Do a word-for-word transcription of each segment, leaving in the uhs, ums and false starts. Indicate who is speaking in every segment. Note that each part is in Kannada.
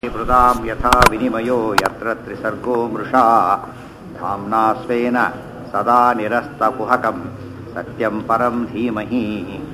Speaker 1: ಮೃದಾಂ ಯಥಾ ವಿನಿಮಯೋ ಯತ್ರ ತ್ರಿಸರ್ಗೋ ಮೃಷಾ ಧಾಮ್ನಾ ಸ್ವೇನ ಸದಾ ನಿರಸ್ತಕುಹಕಂ ಸತ್ಯಂ ಪರಂ ಧೀಮಹಿ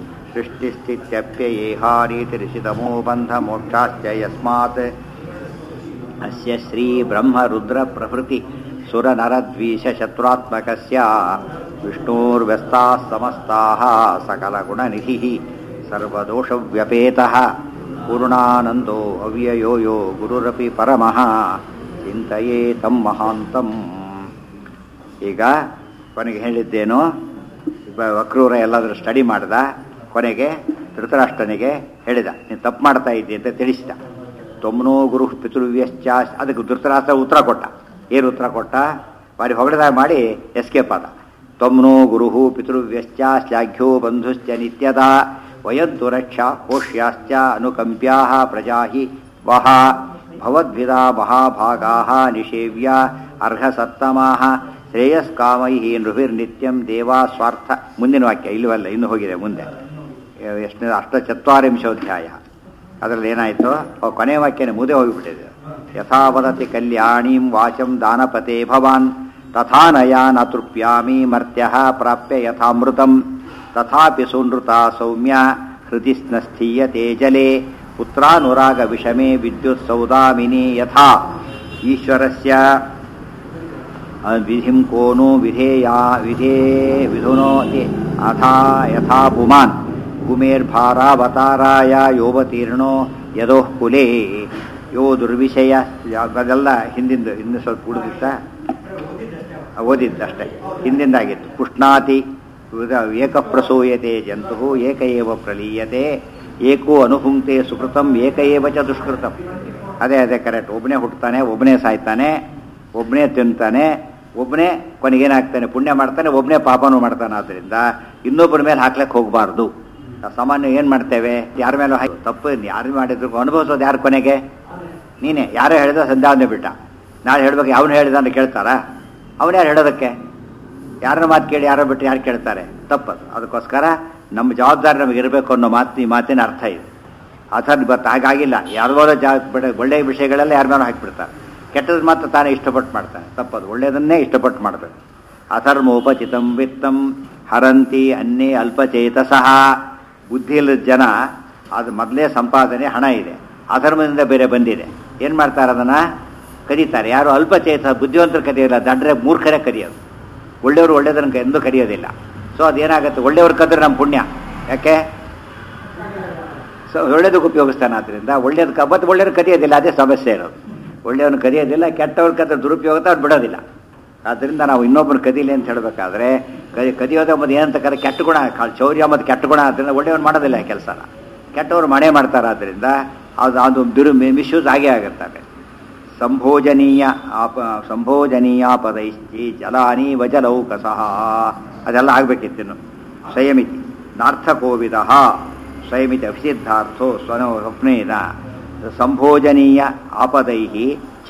Speaker 1: ಸೃಷ್ಟಿಸ್ಥಿತ್ಯಪ್ಯಯೇಹಾರೀತಿರಿಷಿತಮೋ ಬಂಧಮೋಕ್ಷಾಶ್ಚ ಯಸ್ಮಾತ್ ಅಸ್ಯ ಶ್ರೀ ಬ್ರಹ್ಮ ರುದ್ರ ಪ್ರಭೃತಿ ಸುರನರದ್ವೀಷ ಶತ್ರುತ್ಮಕಸ್ಯ ವಿಷ್ಣೋರ್ವ್ಯಸ್ತಾಃ ಸಮಸ್ತಾಃ ಸಕಲಗುಣನಿಧಿಃ ಸರ್ವದೋಷವ್ಯಪೇತಃ ಪೂರ್ಣಾನಂದೋ ಅವ್ಯಯೋ ಯೋ ಗುರುರಪಿ ಪರಮಃ ಚಿಂತೆಯೇ ತಂ ಮಹಾಂತಂ. ಈಗ ಕೊನೆಗೆ ಹೇಳಿದ್ದೇನು, ವಕ್ರೂರ ಎಲ್ಲಾದರೂ ಸ್ಟಡಿ ಮಾಡ್ದ, ಕೊನೆಗೆ ಧೃತರಾಷ್ಟ್ರನಿಗೆ ಹೇಳಿದ, ನೀನು ತಪ್ಪು ಮಾಡ್ತಾ ಇದ್ದಿ ಅಂತ ತಿಳಿಸಿದ. ತೊಮ್ನೋ ಗುರು ಪಿತೃವ್ಯಶ್ಚ, ಅದಕ್ಕೆ ಧೃತರಾಷ್ಟ್ರ ಉತ್ತರ ಕೊಟ್ಟ. ಏನು ಉತ್ತರ ಕೊಟ್ಟ? ಬಾರಿ ಹೊಗಡದಾಗ ಮಾಡಿ ಎಸ್ಕೇಪ್ ಆದ. ತೊಮ್ನೋ ಗುರು ಪಿತೃವ್ಯಶ್ಚ ಶ್ಲಾಘ್ಯೋ ಬಂಧುಶ್ಚ ನಿತ್ಯದ ವಯಂತು ರಕ್ಷಾ ಕೋಶ್ಯಾಶ್ಚ ಅನುಕಂಪ್ಯಾ ಪ್ರಜಾ ವಹ ಭವದ್ವಿಧಾ ಮಹಾಭಾಗಾ ನಿಷೇವ್ಯ ಅರ್ಹಸತ್ತಮಾ ಶ್ರೇಯಸ್ಕಾಮೈ ನೃಭಿರ್ನಿತ್ಯಂ ದೇವಾ ಸ್ವಾರ್ಥ. ಮುಂದಿನ ವಾಕ್ಯ ಇಲ್ಲವಲ್ಲ, ಇನ್ನು ಹೋಗಿದೆ ಮುಂದೆ. ಎಷ್ಟನೇ ಅಷ್ಟಚತ್ವರಿಂಶೋಧ್ಯಾಯ. ಅದರಲ್ಲಿ ಏನಾಯಿತು? ಕೊನೆ ವಾಕ್ಯನೇ ಮುದೆ ಹೋಗಿಬಿಟ್ಟಿದೆ. ಯಥಾ ವದತಿ ಕಲ್ಯಾಣೀಂ ವಾಚಂ ದಾನಪತೆ ಭವಾನ್ ತಥಾ ನಯಾ ನ ತೃಪ್ಯಾಮಿ ಮರ್ತ್ಯಃ ಪ್ರಾಪ್ಯ ಯಥಾಮೃತಂ ತಥಾಪಿ ಸುನೃತ ಸೌಮ್ಯ ಹೃದಿ ಸ್ನಸ್ಥೀಯತೆ ಜಲೆ ಪುತ್ರಾನುರಾಗ ವಿಷಮೇ ವಿದ್ಯುತ್ ಸೌದಾಮಿನಿ ಯಥಾ ಈಶ್ವರಸ್ಯ ವಿಧಿಂ ಕೋನು ವಿಧೇಯಾ ವಿಧೇ ವಿಧುನೋತಿ ಅಥಾ ಯಥಾ ಪುಮಾನ್ ಭೂಮೇರ್ಭಾರಾವತಾರಾಯ ಯೋವತೀರ್ಣೋ ಯದೋಃ ಕುಲೇ ಯೋ ದುರ್ವಿಷಯ. ಅದೆಲ್ಲ ಹಿಂದಿಂದ ಇನ್ನು ಸ್ವಲ್ಪ ಉಳಿದಿತ್ತ ಓದಿದ್ದಷ್ಟೇ, ಹಿಂದಿಂದಾಗಿತ್ತು. ಪುಷ್ಣಾತಿ ಏಕಪ್ರಸೂಯತೆ ಜಂತು ಏಕ ಏವ ಪ್ರಲೀಯತೆ ಏಕೋ ಅನುಭುಂಕ್ತೆ ಸುಕೃತಂ ಏಕ ಏವ ಚ ದುಷ್ಕೃತಂ. ಅದೇ ಅದೇ ಕರೆಕ್ಟ್. ಒಬ್ಬನೇ ಹುಟ್ಟುತ್ತಾನೆ, ಒಬ್ಬನೇ ಸಾಯ್ತಾನೆ, ಒಬ್ಬನೇ ತಿಂತಾನೆ, ಒಬ್ಬನೇ ಕೊನೆಗೇನಾಗ್ತಾನೆ, ಪುಣ್ಯ ಮಾಡ್ತಾನೆ, ಒಬ್ಬನೇ ಪಾಪನೂ ಮಾಡ್ತಾನೆ. ಆದ್ದರಿಂದ ಇನ್ನೊಬ್ಬರ ಮೇಲೆ ಹಾಕ್ಲಿಕ್ಕೆ ಹೋಗಬಾರ್ದು. ಸಾಮಾನ್ಯ ಏನು ಮಾಡ್ತೇವೆ, ಯಾರ ಮೇಲೂ ಹಾಕಿ ತಪ್ಪು ಯಾರು ಮಾಡಿದ್ರು ಅನುಭವಿಸೋದು ಯಾರು? ಕೊನೆಗೆ ನೀನೇ. ಯಾರೋ ಹೇಳಿದ ಸಂಧಾವನೆ ಬಿಟ್ಟ, ನಾಳೆ ಹೇಳ್ಬೇಕು ಅವನು ಹೇಳಿದ ಅಂತ ಕೇಳ್ತಾರಾ? ಅವನ್ಯಾರು ಹೇಳೋದಕ್ಕೆ? ಯಾರನ್ನ ಮಾತು ಕೇಳಿ ಯಾರೋ ಬಿಟ್ಟು ಯಾರು ಕೇಳ್ತಾರೆ? ತಪ್ಪದು. ಅದಕ್ಕೋಸ್ಕರ ನಮ್ಮ ಜವಾಬ್ದಾರಿ ನಮಗೆ ಇರಬೇಕು ಅನ್ನೋ ಮಾತು, ಈ ಮಾತಿನ ಅರ್ಥ ಇದೆ. ಅಥರ್ ಬತ್ತು ಹಾಗಾಗಿಲ್ಲ. ಯಾರೋ ಜಾ ಬಿಡ ಒಳ್ಳೆಯ ವಿಷಯಗಳೆಲ್ಲ ಯಾರ ಮೇಲೂ ಹಾಕಿಬಿಡ್ತಾರೆ, ಕೆಟ್ಟದ್ದು ಮಾತ್ರ ತಾನೇ ಇಷ್ಟಪಟ್ಟು ಮಾಡ್ತಾನೆ. ತಪ್ಪದು. ಒಳ್ಳೆಯದನ್ನೇ ಇಷ್ಟಪಟ್ಟು ಮಾಡಬೇಕು. ಅಧರ್ಮೋಪಚಿತಂ ವಿತ್ತಂ ಹರಂತಿ ಅನ್ನೇ ಅಲ್ಪಚೇತಸಃ. ಬುದ್ಧಿ ಇಲ್ಲದ ಜನ ಅದು ಮೊದಲೇ ಸಂಪಾದನೆ ಹಣ ಇದೆ, ಅಧರ್ಮದಿಂದ ಬೇರೆ ಬಂದಿದೆ. ಏನು ಮಾಡ್ತಾರೆ? ಅದನ್ನು ಕದೀತಾರೆ. ಯಾರು ಅಲ್ಪಚೇತ ಬುದ್ಧಿವಂತರು ಕದಿಯೋಲ್ಲ, ದಂಡ್ರೆ ಮೂರ್ಖರೇ ಕದಿಯೋದು. ಒಳ್ಳೆಯವರು ಒಳ್ಳೆಯದನ್ನು ಎಂದೂ ಕರೆಯೋದಿಲ್ಲ. ಸೊ ಅದೇನಾಗುತ್ತೆ, ಒಳ್ಳೆಯವ್ರು ಕದ್ರೆ ನಮ್ಮ ಪುಣ್ಯ. ಯಾಕೆ? ಸೊ ಒಳ್ಳೇದಕ್ಕೆ ಉಪಯೋಗಿಸ್ತಾನೆ. ಆದ್ದರಿಂದ ಒಳ್ಳೇದಕ್ಕೆ ಮತ್ತು ಒಳ್ಳೆಯವ್ರು ಕದಿಯೋದಿಲ್ಲ, ಅದೇ ಸಮಸ್ಯೆ ಇರೋದು. ಒಳ್ಳೆಯವ್ರನ್ನ ಕದಿಯೋದಿಲ್ಲ, ಕೆಟ್ಟವ್ರ ಕದ್ರೆ ದುರುಪಯೋಗ ಅವ್ರು ಬಿಡೋದಿಲ್ಲ. ಆದ್ದರಿಂದ ನಾವು ಇನ್ನೊಬ್ಬರು ಕದೀಲಿ ಅಂತ ಹೇಳಬೇಕಾದ್ರೆ ಕದಿ ಕದಿಯೋದ ಮತ್ತು ಏನಂತ ಕರೆ ಕೆಟ್ಟ ಗುಣ, ಚೌರ್ಯ ಮತ್ತು ಕೆಟ್ಟ ಗುಣ. ಆದ್ದರಿಂದ ಒಳ್ಳೆಯವ್ರು ಮಾಡೋದಿಲ್ಲ ಕೆಲಸನ, ಕೆಟ್ಟವ್ರು ಮನೆ ಮಾಡ್ತಾರೆ. ಆದ್ದರಿಂದ ಅದು ಅದು ದುರು ಮಿಸ್ಯೂಸ್ ಆಗೇ ಆಗುತ್ತಾರೆ. ಸಂಭೋಜನೀಯ ಆಪ ಸಂಭೋಜನೀಯಾಪದೈಶ್ಚಿ ಜಲಾನಿ ವಜಲೌಕಸಃ. ಅದೆಲ್ಲ ಆಗಬೇಕಿತ್ತಿನ್ನು. ಸ್ವಯಮಿತಿ ನಾರ್ಥಕೋವಿದ ಸ್ವಯಮಿತಿ ಅಭಿಸಿದ್ಧಾರ್ಥೋ ಸ್ವನೋ ಸ್ವಪ್ನೇನ ಸಂಭೋಜನೀಯ ಆಪದೈ ಚ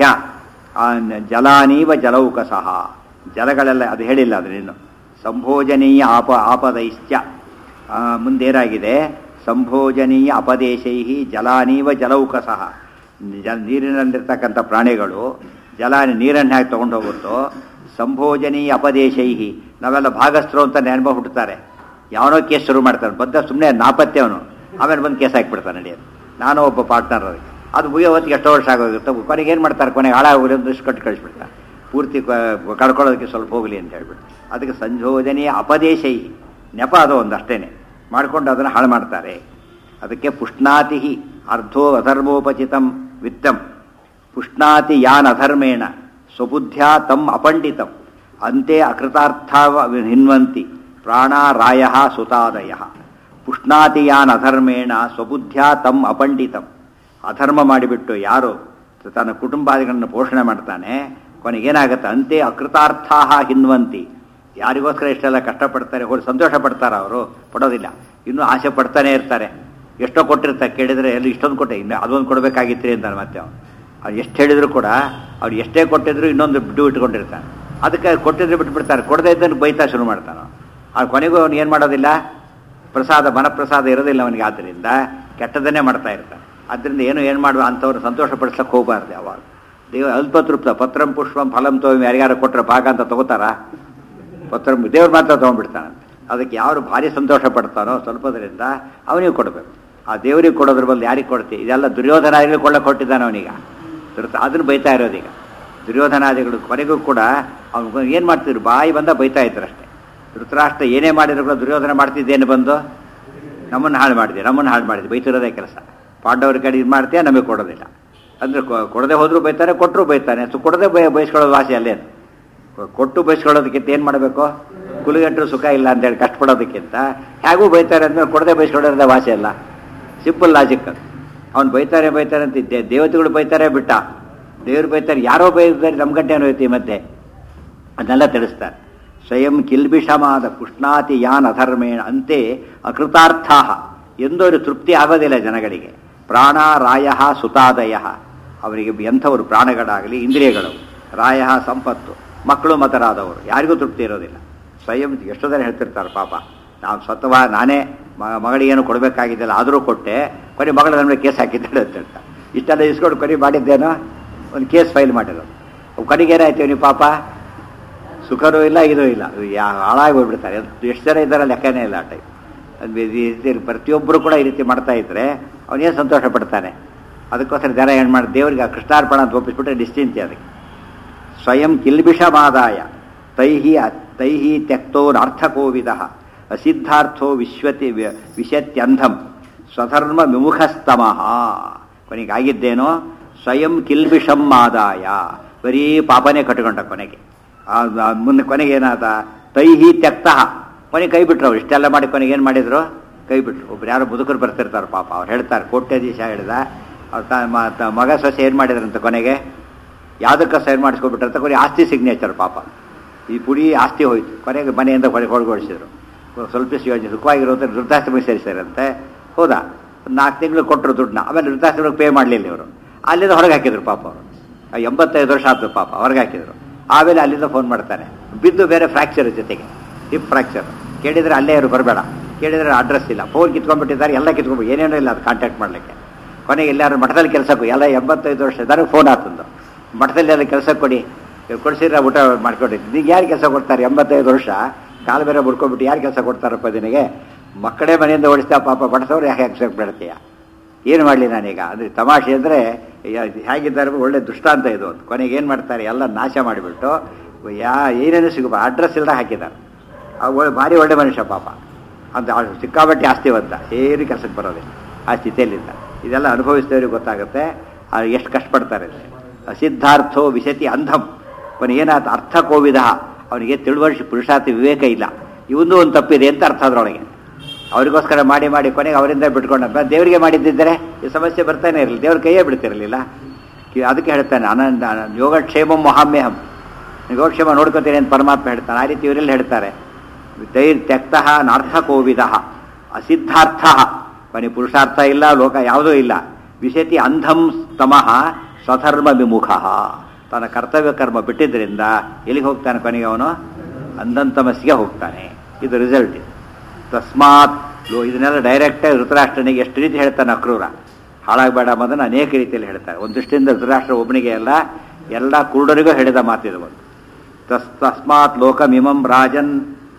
Speaker 1: ಜಲಾನೀವ ಜಲೌಕಸಃ. ಜಲಗಳೆಲ್ಲ ಅದು ಹೇಳಿಲ್ಲ ಅದನ್ನೇನು. ಸಂಭೋಜನೀಯ ಆಪ ಆಪದೈಶ್ಚ ಮುಂದೇನಾಗಿದೆ? ಸಂಭೋಜನೀಯ ಅಪದೇಶೈ ಜಲಾನೀವ ಜಲೌಕಸಃ. ಜ ನೀರಿನಲ್ಲಿರ್ತಕ್ಕಂಥ ಪ್ರಾಣಿಗಳು ಜಲ ನೀರನ್ನು ಹೇಗೆ ತೊಗೊಂಡು ಹೋಗುತ್ತೋ, ಸಂಭೋಜನೀಯ ಅಪದೇಶೈ ನಾವೆಲ್ಲ ಭಾಗಸ್ಥರು ಅಂತ ನೆನಪು ಹುಟ್ಟುತ್ತಾರೆ. ಯಾವನೋ ಕೇಸ್ ಶುರು ಮಾಡ್ತಾನೆ, ಬದ್ದ ಸುಮ್ಮನೆ ನಾಪತ್ತೆ ಅವನು, ಆಮೇಲೆ ಬಂದು ಕೇಸ್ ಹಾಕಿಬಿಡ್ತಾನೆ. ನಡೆಯೋದು ನಾನು ಒಬ್ಬ ಪಾರ್ಟ್ನರ್. ಅದಕ್ಕೆ ಅದು ಮುಗಿಯೋ ಹೊತ್ತಿಗೆ ಎಷ್ಟೋ ವರ್ಷ ಆಗೋಗುತ್ತೆ. ಕೊನೆಗೆ ಏನು ಮಾಡ್ತಾರೆ? ಕೊನೆಗೆ ಹಾಳಾಗೋಗಿ ಒಂದು ಇಷ್ಟು ಕಟ್ಟು ಕಳಿಸ್ಬಿಡ್ತಾರೆ. ಪೂರ್ತಿ ಕಳ್ಕೊಳ್ಳೋದಕ್ಕೆ ಸ್ವಲ್ಪ ಹೋಗಲಿ ಅಂತ ಹೇಳ್ಬಿಟ್ಟು. ಅದಕ್ಕೆ ಸಂಯೋಜನೆಯ ಅಪದೇಶೈ ನೆಪ ಅದು ಒಂದು ಅಷ್ಟೇ ಮಾಡಿಕೊಂಡು ಅದನ್ನು ಹಾಳು ಮಾಡ್ತಾರೆ. ಅದಕ್ಕೆ ಪುಷ್ಣಾತಿ ಅರ್ಧೋ ಅಧರ್ಮೋಪಚಿತಂ ವಿತ್ತಂ ಪುಷ್ಣಾತಿ ಯಾನ್ ಅಧರ್ಮೇಣ ಸ್ವಬುದ್ಧ್ಯಾ ತಮ್ ಅಪಂಡಿತಂ ಅಂತೆ ಅಕೃತಾರ್ಥ ಹಿನ್ವಂತಿ ಪ್ರಾಣಾರಾಯ ಸುತಾದಯ. ಪುಷ್ಣಾತಿ ಯಾನ್ ಅಧರ್ಮೇಣ ಸ್ವಬುದ್ಧ್ಯಾ ತಮ್ ಅಪಂಡಿತಂ. ಅಧರ್ಮ ಮಾಡಿಬಿಟ್ಟು ಯಾರು ತನ್ನ ಕುಟುಂಬಾದಿಗಳನ್ನು ಪೋಷಣೆ ಮಾಡ್ತಾನೆ, ಕೊನೆಗೇನಾಗುತ್ತೆ? ಅಂತೆ ಅಕೃತಾರ್ಥ ಹಿನ್ವಂತಿ. ಯಾರಿಗೋಸ್ಕರ ಇಷ್ಟೆಲ್ಲ ಕಷ್ಟಪಡ್ತಾರೆ, ಹೋಗಿ ಸಂತೋಷ ಪಡ್ತಾರೆ ಅವರು? ಪಡೋದಿಲ್ಲ. ಇನ್ನೂ ಆಸೆ ಪಡ್ತಾನೆ ಇರ್ತಾರೆ. ಎಷ್ಟೋ ಕೊಟ್ಟಿರ್ತಾರೆ, ಕೇಳಿದರೆ ಎಲ್ಲಿ ಇಷ್ಟೊಂದು ಕೊಟ್ಟೆ, ಇನ್ನು ಅದೊಂದು ಕೊಡಬೇಕಾಗಿತ್ತು ಅಂತಾನೆ. ಮತ್ತೆ ಅವನು ಅವ್ರು ಎಷ್ಟು ಹೇಳಿದ್ರು ಕೂಡ ಅವ್ರು ಎಷ್ಟೇ ಕೊಟ್ಟಿದ್ರು ಇನ್ನೊಂದು ಬಿಡು ಇಟ್ಕೊಂಡಿರ್ತಾನೆ. ಅದಕ್ಕೆ ಕೊಟ್ಟಿದ್ರೆ ಬಿಟ್ಬಿಡ್ತಾರೆ, ಕೊಡದೇ ಇದ್ದನ್ನು ಬೈತಾ ಶುರು ಮಾಡ್ತಾನೆ. ಅವ್ನು ಕೊನೆಗೂ ಅವನು ಏನು ಮಾಡೋದಿಲ್ಲ, ಪ್ರಸಾದ ಮನಪ್ರಸಾದ ಇರೋದಿಲ್ಲ ಅವನಿಗೆ. ಆದ್ದರಿಂದ ಕೆಟ್ಟದನ್ನೇ ಮಾಡ್ತಾ ಇರ್ತಾನೆ. ಅದರಿಂದ ಏನು ಏನು ಮಾಡುವ ಅಂಥವ್ರು ಸಂತೋಷ ಪಡಿಸ್ಲಕ್ಕೆ ಹೋಗಬಾರ್ದು ಯಾವಾಗ. ದೇವ ಅಲ್ಪತೃಪ್ತ ಪತ್ರಂ ಪುಷ್ಪಂ ಫಲಂ ತೋಮಿ ಯಾರಿಗಾರು ಕೊಟ್ಟರೆ ಭಾಗ ಅಂತ ತಗೋತಾರಾ? ಪತ್ರ ದೇವ್ರು ಮಾತ್ರ ತೊಗೊಂಡ್ಬಿಡ್ತಾನಂತೆ. ಅದಕ್ಕೆ ಯಾರು ಭಾರಿ ಸಂತೋಷ ಪಡ್ತಾನೋ ಸ್ವಲ್ಪದರಿಂದ ಅವನಿಗೆ ಕೊಡಬೇಕು. ಆ ದೇವರಿಗೆ ಕೊಡೋದ್ರ ಬದಲು ಯಾರಿಗೆ ಕೊಡ್ತೀವಿ? ಇದೆಲ್ಲ ದುರ್ಯೋಧನಾದಿಗಳು ಕೊಳ್ಳ ಕೊಟ್ಟಿದ್ದಾನೆ ಅವನೀಗ. ಅದನ್ನು ಬೈತಾ ಇರೋದೀಗ ದುರ್ಯೋಧನಾದಿಗಳು. ಕೊನೆಗೂ ಕೂಡ ಅವ್ನು ಏನು ಮಾಡ್ತಿದ್ರು? ಬಾಯಿ ಬಂದ ಬೈತಾ ಇದ್ರು ಅಷ್ಟೇ. ಧೃತರಾಷ್ಟ್ರ ಏನೇ ಮಾಡಿದ್ರು ಕೂಡ ದುರ್ಯೋಧನ ಮಾಡ್ತಿದ್ದೇನು ಬಂದು ನಮ್ಮನ್ನು ಹಾಳು ಮಾಡಿದೆ ನಮ್ಮನ್ನು ಹಾಳು ಮಾಡಿದೆ ಬೈತಿರೋದೇ ಕೆಲಸ. ಪಾಂಡವರ ಕಡೆ ಇದು ಮಾಡ್ತೀಯ, ನಮಗೆ ಕೊಡೋದಿಲ್ಲ ಅಂದರೆ ಕೊಡದೆ ಹೋದರೂ ಬೈತಾನೆ, ಕೊಟ್ಟರು ಬೈತಾನೆ. ಸೊ ಕೊಡದೆ ಬೈ ಬಯಸ್ಕೊಳ್ಳೋದು ವಾಸಿ ಅಲ್ಲೇನು? ಕೊಟ್ಟು ಬಯಸ್ಕೊಳ್ಳೋದಕ್ಕಿಂತ ಏನು ಮಾಡಬೇಕು? ಕುಲಿಗಟ್ಟರು ಸುಖ ಇಲ್ಲ ಅಂತೇಳಿ ಕಷ್ಟಪಡೋದಕ್ಕಿಂತ ಹೇಗೂ ಬೈತಾರೆ ಅಂದಮೇಲೆ ಕೊಡದೆ ಬಯಸ್ಕೊಳ್ಳೋದೇ ವಾಸಿ ಅಲ್ಲ. ಸಿಂಪಲ್ ಲಾಜಿಕ್ ಅದು. ಅವ್ನು ಬೈತಾರೆ ಬೈತಾರೆ ಅಂತಿದ್ದೆ, ದೇವತೆಗಳು ಬೈತಾರೆ ಬಿಟ್ಟ, ದೇವರು ಬೈತಾರೆ, ಯಾರೋ ಬೈತಾರೆ, ನಮ್ಮ ಗಂಟೆ ಅನ್ನೋಯ್ತು ಈ ಮಧ್ಯೆ. ಅದನ್ನೆಲ್ಲ ತಿಳಿಸ್ತಾರೆ. ಸ್ವಯಂ ಕಿಲ್ಬಿಷಮಾದ ಪುಷ್ಣಾತಿ ಯಾನ್ ಅಧರ್ಮೇಣ ಅಂತೆ ಅಕೃತಾರ್ಥ ಎಂದವರು ತೃಪ್ತಿ ಆಗೋದಿಲ್ಲ ಜನಗಳಿಗೆ. ಪ್ರಾಣ ರಾಯ ಸುತಾದಯ, ಅವರಿಗೆ ಎಂಥವರು ಪ್ರಾಣಗಳಾಗಲಿ ಇಂದ್ರಿಯಗಳು, ರಾಯ ಸಂಪತ್ತು, ಮಕ್ಕಳು ಮತರಾದವರು ಯಾರಿಗೂ ತೃಪ್ತಿ ಇರೋದಿಲ್ಲ. ಸ್ವಯಂ ಎಷ್ಟೋ ಜನ ಹೇಳ್ತಿರ್ತಾರೆ ಪಾಪ, ನಾವು ಸ್ವತಃ ನಾನೇ ಮಗಳಿಗೇನು ಕೊಡಬೇಕಾಗಿದ್ದಲ್ಲ ಆದರೂ ಕೊಟ್ಟೆ, ಕೊನೆ ಮಗಳ ನಮಗೆ ಕೇಸ್ ಹಾಕಿದ್ದಾಳೆ ಅಂತ ಹೇಳ್ತಾರೆ. ಇಷ್ಟೆಲ್ಲ ಇಸ್ಕೊಂಡು ಕೊನೆ ಮಾಡಿದ್ದೇನೋ ಒಂದು ಕೇಸ್ ಫೈಲ್ ಮಾಡಿರೋದು. ಕೊನೆಗೆ ಏನಾಯ್ತೀವಿ ನೀವು ಪಾಪ? ಸುಖನೂ ಇಲ್ಲ, ಇದೂ ಇಲ್ಲ, ಯಾ ಹಾಳಾಗಿ ಹೋಗ್ಬಿಡ್ತಾರೆ. ಎಷ್ಟು ಜನ ಇದ್ದಾರೆ ಲೆಕ್ಕನೇ ಇಲ್ಲ ಆ ಟೈಪ್. ಅದು ಪ್ರತಿಯೊಬ್ಬರು ಕೂಡ ಈ ರೀತಿ ಮಾಡ್ತಾ ಇದ್ರೆ ಅವನೇನು ಸಂತೋಷ ಪಡ್ತಾನೆ? ಅದಕ್ಕೋಸ್ಕರ ಜನ ಏನು ಮಾಡಿ ದೇವರಿಗೆ ಆ ಕೃಷ್ಣಾರ್ಪಣ ಅಂತ ಒಪ್ಪಿಸ್ಬಿಟ್ರೆ ನಿಶ್ಚಿಂತೆ ಅದಕ್ಕೆ. ಸ್ವಯಂ ಕಿಲ್ಬಿಷಮಾದಾಯ ತೈಹಿ ತೈಹಿ ತ್ಯಕ್ತೋನರ್ಥಕೋವಿದ ಅಸಿದ್ಧಾರ್ಥೋ ವಿಶ್ವತಿ ವಿಶತ್ಯಂಧಂ ಸ್ವಧರ್ಮ ವಿಮುಖಸ್ತಮಃ. ಕೊನೆಗಾಗಿದ್ದೇನೋ ಸ್ವಯಂ ಕಿಲ್ಬಿಷಂ ಆದಾಯ, ಬರೀ ಪಾಪನೇ ಕಟ್ಕೊಂಡ ಕೊನೆಗೆ. ಮುಂದೆ ಕೊನೆಗೆ ಏನಾದ? ತೈಹಿ ತ್ಯಕ್ತಃ, ಕೊನೆಗೆ ಕೈ ಬಿಟ್ರು ಅವ್ರು. ಇಷ್ಟೆಲ್ಲ ಮಾಡಿ ಕೊನೆಗೆ ಏನು ಮಾಡಿದ್ರು? ಕೈ ಬಿಟ್ರು. ಒಬ್ರು ಯಾರೋ ಮುದುಕರು ಬರ್ತಿರ್ತಾರೆ ಪಾಪ, ಅವ್ರು ಹೇಳ್ತಾರೆ ಕೋಟ್ಯಾಧೀಶ ಹೇಳಿದ ಅವ್ರ ಮಗ ಸೊಸೆ ಏನು ಮಾಡಿದ್ರಂತ ಕೊನೆಗೆ ಯಾವುದಕ್ಕೆ ಸೈನ್ ಮಾಡಿಸ್ಕೊಬಿಟ್ರಂತ ಕೊನೆಗೆ ಆಸ್ತಿ ಸಿಗ್ನೇಚರ್ ಪಾಪ. ಈ ಪುಡಿ ಆಸ್ತಿ ಹೋಯ್ತು. ಕೊನೆಗೆ ಮನೆಯಿಂದ ಕೊನೆಗೆ ಹೊರಗೊಳಿಸಿದ್ರು. ಸ್ವಲ್ಪ ಯೋಜನೆ ಸುಖವಾಗಿರೋದ್ರೆ ವೃದ್ಧಾಶ್ರಮಕ್ಕೆ ಸೇರಿಸಾರಂತೆ. ಹೌದಾ, ನಾಲ್ಕು ತಿಂಗಳು ಕೊಟ್ಟರು ದುಡ್ಡನ್ನ. ಆಮೇಲೆ ವೃದ್ಧಾಶ್ರಮಕ್ಕೆ ಪೇ ಮಾಡಲಿಲ್ಲ ಇವರು. ಅಲ್ಲಿಂದ ಹೊರಗೆ ಹಾಕಿದ್ರು ಪಾಪ ಅವರು. ಎಂಬತ್ತೈದು ವರ್ಷ ಆಯ್ತು ಪಾಪ, ಹೊರಗೆ ಹಾಕಿದ್ರು. ಆಮೇಲೆ ಅಲ್ಲಿಂದ ಫೋನ್ ಮಾಡ್ತಾನೆ, ಬಿದ್ದು ಬೇರೆ ಫ್ರ್ಯಾಕ್ಚರ್ ಜೊತೆಗೆ ಹಿಪ್ ಫ್ರ್ಯಾಕ್ಚರ್. ಕೇಳಿದರೆ ಅಲ್ಲೇ ಇವರು ಬರಬೇಡ, ಕೇಳಿದರೆ ಅಡ್ರೆಸ್ ಇಲ್ಲ, ಫೋನ್ ಕಿತ್ಕೊಂಡ್ಬಿಟ್ಟಿದ್ದಾರೆ, ಎಲ್ಲ ಕಿತ್ಕೊಂಡ್ಬಿಟ್ಟು ಏನೇನೋ ಇಲ್ಲ ಅದು ಕಾಂಟ್ಯಾಕ್ಟ್ ಮಾಡಲಿಕ್ಕೆ. ಕೊನೆಗೆ ಎಲ್ಲರೂ ಮಠದಲ್ಲಿ ಕೆಲಸಕ್ಕೂ ಎಲ್ಲ ಎಂಬತ್ತೈದು ವರ್ಷ ಇದ್ದಾರೆ, ಫೋನ್ ಆಗ್ತಂದು ಮಠದಲ್ಲಿ ಎಲ್ಲ ಕೆಲಸ ಕೊಡಿ, ಕೊಡಿಸಿದ್ರೆ ಊಟ ಮಾಡ್ಕೊಂಡಿದ್ದು. ಈಗ ಯಾರು ಕೆಲಸ ಕೊಡ್ತಾರೆ? ಎಂಬತ್ತೈದು ವರ್ಷ ಕಾಲು ಬೇರೆ ಮುಡ್ಕೊಂಡ್ಬಿಟ್ಟು ಯಾರು ಕೆಲಸ ಕೊಡ್ತಾರಪ್ಪ ದಿನಗೆ? ಮಕ್ಕಳೇ ಮನೆಯಿಂದ ಓಡಿಸ್ತಾ ಪಾಪ ಬಡಿಸೋರು ಯಾಕೆ ಆಕ್ಸೆಪ್ಟ್ ಬಿಡ್ತೀಯ? ಏನು ಮಾಡಲಿ ನಾನೀಗ? ಅಂದರೆ ತಮಾಷೆ ಅಂದರೆ ಹೇಗಿದ್ದಾರೆ ಒಳ್ಳೆ ದುಷ್ಟಾಂತ ಇದು ಅಂತ. ಕೊನೆಗೆ ಏನು ಮಾಡ್ತಾರೆ? ಎಲ್ಲ ನಾಶ ಮಾಡಿಬಿಟ್ಟು ಯಾ ಏನೇನು ಸಿಗಬ ಅಡ್ರೆಸ್ ಇಲ್ಲದ ಹಾಕಿದ್ದಾರೆ. ಒಳ್ಳೆ ಭಾರಿ ಒಳ್ಳೆ ಮನುಷ್ಯ ಪಾಪ ಅಂತ, ಸಿಕ್ಕಾಬಟ್ಟೆ ಆಸ್ತಿವಂತ, ಏನು ಕೆಲಸಕ್ಕೆ ಬರೋದಿಲ್ಲ ಆ ಸ್ಥಿತಿಯಲ್ಲಿದ್ದ. ಇದೆಲ್ಲ ಅನುಭವಿಸಿದವ್ರಿಗೆ ಗೊತ್ತಾಗುತ್ತೆ ಎಷ್ಟು ಕಷ್ಟಪಡ್ತಾರೆ. ಅಸಿದ್ಧಾರ್ಥೋ ವಿಶತಿ ಅಂಧಂ, ಅವನಿಗೇನಾಯ್ತು? ಅರ್ಥ ಕೋವಿದ, ಅವನಿಗೆ ತಿಳುವಳಿಕೆ ಪುರುಷಾರ್ಥ ವಿವೇಕ ಇಲ್ಲ. ಇವೊಂದು ಒಂದು ತಪ್ಪಿದೆ ಅಂತ ಅರ್ಥ ಅದರೊಳಗೆ. ಅವರಿಗೋಸ್ಕರ ಮಾಡಿ ಮಾಡಿ ಕೊನೆಗೆ ಅವರಿಂದ ಬಿಟ್ಕೊಂಡ ದೇವರಿಗೆ ಮಾಡಿದ್ದಿದ್ದರೆ ಈ ಸಮಸ್ಯೆ ಬರ್ತಾನೆ ಇರಲಿಲ್ಲ, ದೇವ್ರ ಕೈಯೇ ಬಿಡ್ತಿರಲಿಲ್ಲ. ಅದಕ್ಕೆ ಹೇಳ್ತಾನೆ ಅನಂತ ಯೋಗಕ್ಷೇಮ ಮಹಾಮ್ಯಹಂ, ಯೋಗಕ್ಷೇಮ ನೋಡ್ಕೊತೀನಿ ಅಂತ ಪರಮಾತ್ಮ ಹೇಳ್ತಾನೆ. ಆ ರೀತಿ ಇವರೆಲ್ಲ ಹೇಳ್ತಾರೆ. ದೈರ್ ತ್ಯಕ್ತಃ ನಾರ್ಥ ಕೋವಿದ ಅಸಿದ್ಧಾರ್ಥ, ಕೊನೆ ಪುರುಷಾರ್ಥ ಇಲ್ಲ, ಲೋಕ ಯಾವುದೂ ಇಲ್ಲ. ವಿಶತಿ ಅಂಧಂ ತಮಃ ಸ್ವಧರ್ಮ ವಿಮುಖ, ತನ್ನ ಕರ್ತವ್ಯ ಕರ್ಮ ಬಿಟ್ಟಿದ್ದರಿಂದ ಎಲ್ಲಿಗೆ ಹೋಗ್ತಾನೆ? ಕೊನೆಗೆ ಅವನು ಅಂಧಂತಮಸ್ಸಿಗೆ ಹೋಗ್ತಾನೆ. ಇದು ರಿಸಲ್ಟ್ ಇದು. ತಸ್ಮಾತ್ ಲೋ ಇದನ್ನೆಲ್ಲ ಡೈರೆಕ್ಟಾಗಿ ಧೃತರಾಷ್ಟ್ರನಿಗೆ ಎಷ್ಟು ರೀತಿ ಹೇಳ್ತಾನೆ ಅಕ್ರೂರ, ಹಾಳಾಗಬೇಡ ಅನ್ನೋದನ್ನು ಅನೇಕ ರೀತಿಯಲ್ಲಿ ಹೇಳ್ತಾರೆ. ಒಂದು ದೃಷ್ಟಿಯಿಂದ ಧೃತರಾಷ್ಟ್ರ ಒಬ್ಬನಿಗೆ ಎಲ್ಲ ಎಲ್ಲ ಕುರುಡರಿಗೂ ಹೇಳಿದ ಮಾತಿದು ಒಂದು. ತಸ್ ತಸ್ಮಾತ್ ಲೋಕಮಿಮಂ ರಾಜನ್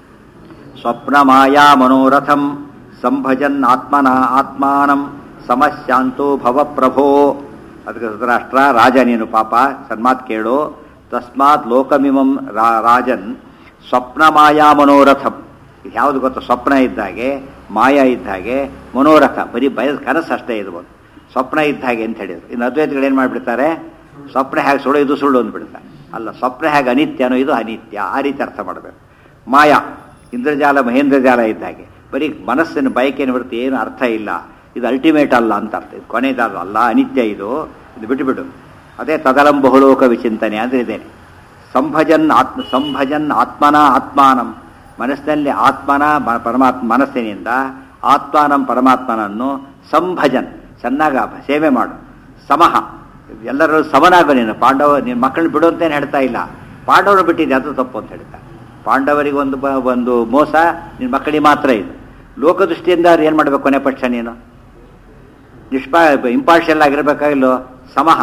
Speaker 1: ಸ್ವಪ್ನ ಮಾಯಾ ಮನೋರಥಂ ಸಂಭಜನ್ ಆತ್ಮನ ಆತ್ಮಾನಂ ಸಮಸ್ಯಾಂತೋ ಭವ ಪ್ರಭೋ. ಅದಕ್ಕೆ ಧೃತರಾಷ್ಟ್ರ, ರಾಜ ನೀನು ಪಾಪ ಸನ್ಮಾತ್ ಕೇಳು. ತಸ್ಮಾತ್ ಲೋಕಮಿಮಂ ರಾಜನ್ ಸ್ವಪ್ನ ಮಾಯಾ ಮನೋರಥಂ, ಇದು ಯಾವುದು ಗೊತ್ತ? ಸ್ವಪ್ನ ಇದ್ದಾಗೆ, ಮಾಯಾ ಇದ್ದಾಗೆ, ಮನೋರಥ ಬರೀ ಬಯಸ್ ಕನಸು ಅಷ್ಟೇ ಇದು ಒಂದು. ಸ್ವಪ್ನ ಇದ್ದಾಗೆ ಅಂತ ಹೇಳಿದ್ರು. ಇನ್ನು ಅದ್ವೈತಗಳು ಏನು ಮಾಡಿಬಿಡ್ತಾರೆ? ಸ್ವಪ್ನ ಹೇಗೆ ಸುಳ್ಳು ಇದು ಸುಳ್ಳು ಅಂದ್ಬಿಡ್ತಾರೆ. ಅಲ್ಲ, ಸ್ವಪ್ನ ಹೇಗೆ ಅನಿತ್ಯನೋ ಇದು ಅನಿತ್ಯ, ಆ ರೀತಿ ಅರ್ಥ ಮಾಡಬೇಕು. ಮಾಯಾ ಇಂದ್ರಜಾಲ ಮಹೇಂದ್ರ ಜಾಲ ಇದ್ದಾಗೆ, ಬರೀ ಮನಸ್ಸಿನ ಬಯಕೆಯನ್ನು ಬಿಡುತ್ತೆ, ಏನು ಅರ್ಥ ಇಲ್ಲ, ಇದು ಅಲ್ಟಿಮೇಟ್ ಅಲ್ಲ ಅಂತ ಅರ್ಥ. ಇದು ಕೊನೆಯದಾದ ಅಲ್ಲ, ಅನಿತ್ಯ ಇದು, ಇದು ಬಿಟ್ಟುಬಿಡು. ಅದೇ ತದಲಂ ಬಹುಲೋಕ ವಿಚಿಂತನೆ ಅಂದರೆ ಇದೇನೆ. ಸಂಭಜನ್ ಆತ್ಮ ಸಂಭಜನ್ ಆತ್ಮನ ಆತ್ಮಾನಂ, ಮನಸ್ಸಿನಲ್ಲಿ ಆತ್ಮನ ಪರಮಾತ್ಮ ಮನಸ್ಸಿನಿಂದ ಆತ್ಮಾನಂ ಪರಮಾತ್ಮನನ್ನು ಸಂಭಜನ್ ಚೆನ್ನಾಗ ಸೇವೆ ಮಾಡು. ಸಮಹ ಎಲ್ಲರೂ ಸಮನಾಗು ನೀನು. ಪಾಂಡವ ನಿನ್ನ ಮಕ್ಕಳನ್ನ ಬಿಡು ಅಂತೇನು ಹೇಳ್ತಾ ಇಲ್ಲ, ಪಾಂಡವರು ಬಿಟ್ಟಿದ್ದೆ ಅದು ತಪ್ಪು ಅಂತ ಹೇಳ್ತಾ. ಪಾಂಡವರಿಗೆ ಒಂದು ಒಂದು ಮೋಸ, ನಿನ್ನ ಮಕ್ಕಳಿಗೆ ಮಾತ್ರ ಇದು. ಲೋಕದೃಷ್ಟಿಯಿಂದ ಏನು ಮಾಡಬೇಕು? ಕೊನೆ ಪಕ್ಷ ನೀನು ನಿಷ್ಪಾ ಇಂಪಾರ್ಷಿಯಲ್ ಆಗಿರಬೇಕಾಗಿಲ್ಲೋ ಸಮಹ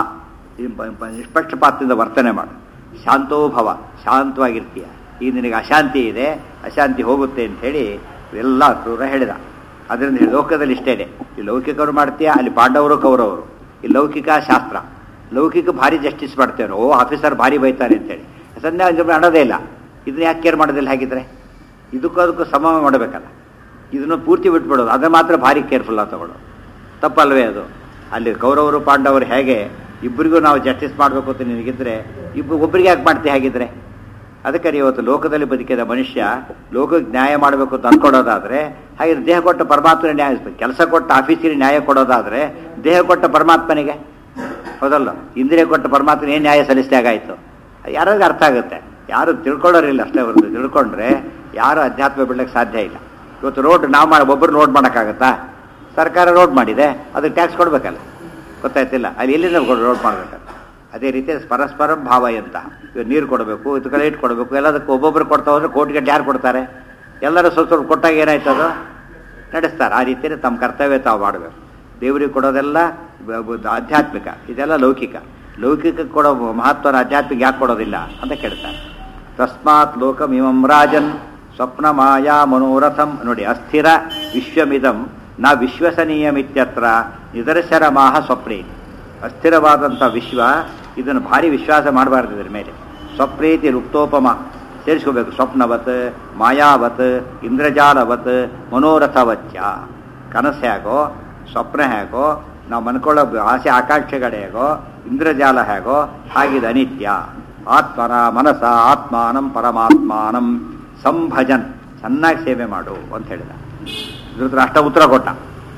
Speaker 1: ನಿಷ್ಪಕ್ಷಪಾತದಿಂದ ವರ್ತನೆ ಮಾಡು. ಶಾಂತೋಭವ, ಶಾಂತವಾಗಿರ್ತೀಯ. ಈಗ ನಿನಗೆ ಅಶಾಂತಿ ಇದೆ, ಅಶಾಂತಿ ಹೋಗುತ್ತೆ ಅಂಥೇಳಿ ಎಲ್ಲ ಕ್ರೂರ ಹೇಳಿದ. ಅದರಿಂದ ಲೋಕದಲ್ಲಿ ಇಷ್ಟೇ ಇದೆ, ಈ ಲೌಕಿಕರು ಮಾಡ್ತೀಯ, ಅಲ್ಲಿ ಪಾಂಡವರು ಕೌರವರು. ಈ ಲೌಕಿಕ ಶಾಸ್ತ್ರ, ಲೌಕಿಕ ಭಾರಿ ಜಸ್ಟಿಸ್ ಮಾಡ್ತೇವೆ. ಓ ಆಫೀಸರ್ ಭಾರಿ ಬೈತಾರೆ ಅಂತೇಳಿ ಸಂಧ್ಯಾ ಅನ್ನೋದೇ ಇಲ್ಲ. ಇದನ್ನ ಯಾಕೆ ಕೇರ್ ಮಾಡೋದಿಲ್ಲ? ಹಾಗಿದ್ರೆ ಇದಕ್ಕೂ ಅದಕ್ಕೂ ಸಮ ಮಾಡಬೇಕಲ್ಲ. ಇದನ್ನು ಪೂರ್ತಿ ಬಿಟ್ಬಿಡೋದು, ಅದನ್ನು ಮಾತ್ರ ಭಾರಿ ಕೇರ್ಫುಲ್ ಆಗಿ ತಗೊಳ್ಳೋದು ತಪ್ಪಲ್ವೇ ಅದು? ಅಲ್ಲಿ ಕೌರವರು ಪಾಂಡವರು ಹೇಗೆ ಇಬ್ಬರಿಗೂ ನಾವು ಜಸ್ಟಿಸ್ ಮಾಡಬೇಕು ಅಂತ ನಿನಗಿದ್ರೆ ಇಬ್ಬರು ಒಬ್ಬರಿಗೆ ಯಾಕೆ ಮಾಡ್ತೀವಿ? ಹಾಗಿದ್ರೆ ಅದಕ್ಕೆ ಇವತ್ತು ಲೋಕದಲ್ಲಿ ಬದುಕಿದ ಮನುಷ್ಯ ಲೋಕಕ್ಕೆ ನ್ಯಾಯ ಮಾಡಬೇಕು ಅಂತ ಅನ್ಕೊಡೋದಾದ್ರೆ, ಹಾಗೆ ದೇಹ ಕೊಟ್ಟ ಪರಮಾತ್ಮನ ನ್ಯಾಯ, ಕೆಲಸ ಕೊಟ್ಟ ಆಫೀಸಿಗೆ ನ್ಯಾಯ ಕೊಡೋದಾದ್ರೆ ದೇಹ ಕೊಟ್ಟ ಪರಮಾತ್ಮನಿಗೆ, ಹೌದಲ್ಲ? ಇಂದ್ರಿಯ ಕೊಟ್ಟ ಪರಮಾತ್ಮನ ಏನು ನ್ಯಾಯ ಸಲ್ಲಿಸಿದಾಗಾಯಿತು? ಯಾರಾಗ ಅರ್ಥ ಆಗುತ್ತೆ. ಯಾರು ತಿಳ್ಕೊಳ್ಳೋರಿಲ್ಲ ಅಷ್ಟೇ ಹೊರತು, ತಿಳ್ಕೊಂಡ್ರೆ ಯಾರು ಅಧ್ಯಾತ್ಮ ಬಿಡ್ಲಿಕ್ಕೆ ಸಾಧ್ಯ ಇಲ್ಲ. ಇವತ್ತು ರೋಡ್ ನಾವು ಮಾಡಿ ಒಬ್ಬರು ರೋಡ್ ಮಾಡೋಕ್ಕಾಗತ್ತಾ? ಸರ್ಕಾರ ರೋಡ್ ಮಾಡಿದೆ, ಅದಕ್ಕೆ ಟ್ಯಾಕ್ಸ್ ಕೊಡಬೇಕಲ್ಲ, ಗೊತ್ತಾಯ್ತಿಲ್ಲ? ಅಲ್ಲಿ ಎಲ್ಲಿಂದ ರೋಡ್ ಮಾಡಬೇಕಲ್ಲ. ಅದೇ ರೀತಿ ಪರಸ್ಪರ ಭಾವ ಅಂತ, ಇವಾಗ ನೀರು ಕೊಡಬೇಕು, ಇದು ಕಡೆ ಇಟ್ಟು ಕೊಡಬೇಕು, ಎಲ್ಲದಕ್ಕೂ ಒಬ್ಬೊಬ್ಬರು ಕೊಡ್ತಾ ಹೋದ್ರೆ ಕೋಟಿಗಟ್ಟಲೆ ಯಾರು ಕೊಡ್ತಾರೆ? ಎಲ್ಲರೂ ಸ್ವಲ್ಪ ಸ್ವಲ್ಪ ಕೊಟ್ಟಾಗ ಏನಾಯ್ತದು ನಡೆಸ್ತಾರೆ. ಆ ರೀತಿಯಲ್ಲಿ ತಮ್ಮ ಕರ್ತವ್ಯ ತಾವು ಮಾಡಬೇಕು. ದೇವರಿಗೆ ಕೊಡೋದೆಲ್ಲ ಆಧ್ಯಾತ್ಮಿಕ, ಇದೆಲ್ಲ ಲೌಕಿಕ. ಲೌಕಿಕ ಕೊಡೋ ಮಹತ್ವನ ಆಧ್ಯಾತ್ಮಿಕ ಯಾಕೆ ಕೊಡೋದಿಲ್ಲ ಅಂತ ಕೇಳ್ತಾರೆ. ತಸ್ಮಾತ್ ಲೋಕಮಿಮಂ ರಾಜನ್ ಸ್ವಪ್ನ ಮಾಯಾ ಮನೋರಥಂ. ನೋಡಿ, ಅಸ್ಥಿರ ವಿಶ್ವಮಿದಂ ನ ವಿಶ್ವಸನೀಯಮಿತ್ಯತ್ರ ನಿದರ್ಶನ ಮಾಹ ಸ್ವಪ್ನೇ. ಅಸ್ಥಿರವಾದಂಥ ವಿಶ್ವ, ಇದನ್ನು ಭಾರಿ ವಿಶ್ವಾಸ ಮಾಡಬಾರ್ದು. ಇದ್ರ ಮೇಲೆ ಸ್ವಪ್ರೀತಿ ಲುಪ್ತೋಪಮ ಸೇರಿಸ್ಕೋಬೇಕು. ಸ್ವಪ್ನವತ್, ಮಾಯಾವತ್, ಇಂದ್ರಜಾಲವತ್, ಮನೋರಥವಚ್ಚ. ಕನಸು ಹೇಗೋ, ಸ್ವಪ್ನ ಹೇಗೋ, ನಾವು ಮನ್ಕೊಳ್ಳೋ ಆಸೆ ಆಕಾಂಕ್ಷೆಗಳೇ ಹೇಗೋ, ಇಂದ್ರಜಾಲ ಹೇಗೋ, ಹಾಗಿದೆ ಅನಿತ್ಯ. ಆತ್ಮನ ಮನಸ ಆತ್ಮಾನಂ ಪರಮಾತ್ಮಾನಂ ಸಂಭಜನ್, ಚೆನ್ನಾಗಿ ಸೇವೆ ಮಾಡು ಅಂತ ಹೇಳಿದ. ಧೃತರಾಷ್ಟ್ರ ಉತ್ತರ ಕೊಟ್ಟ.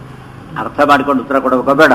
Speaker 1: ಅರ್ಥ ಮಾಡ್ಕೊಂಡು ಉತ್ತರ ಕೊಡಬೇಕೋ ಬೇಡ?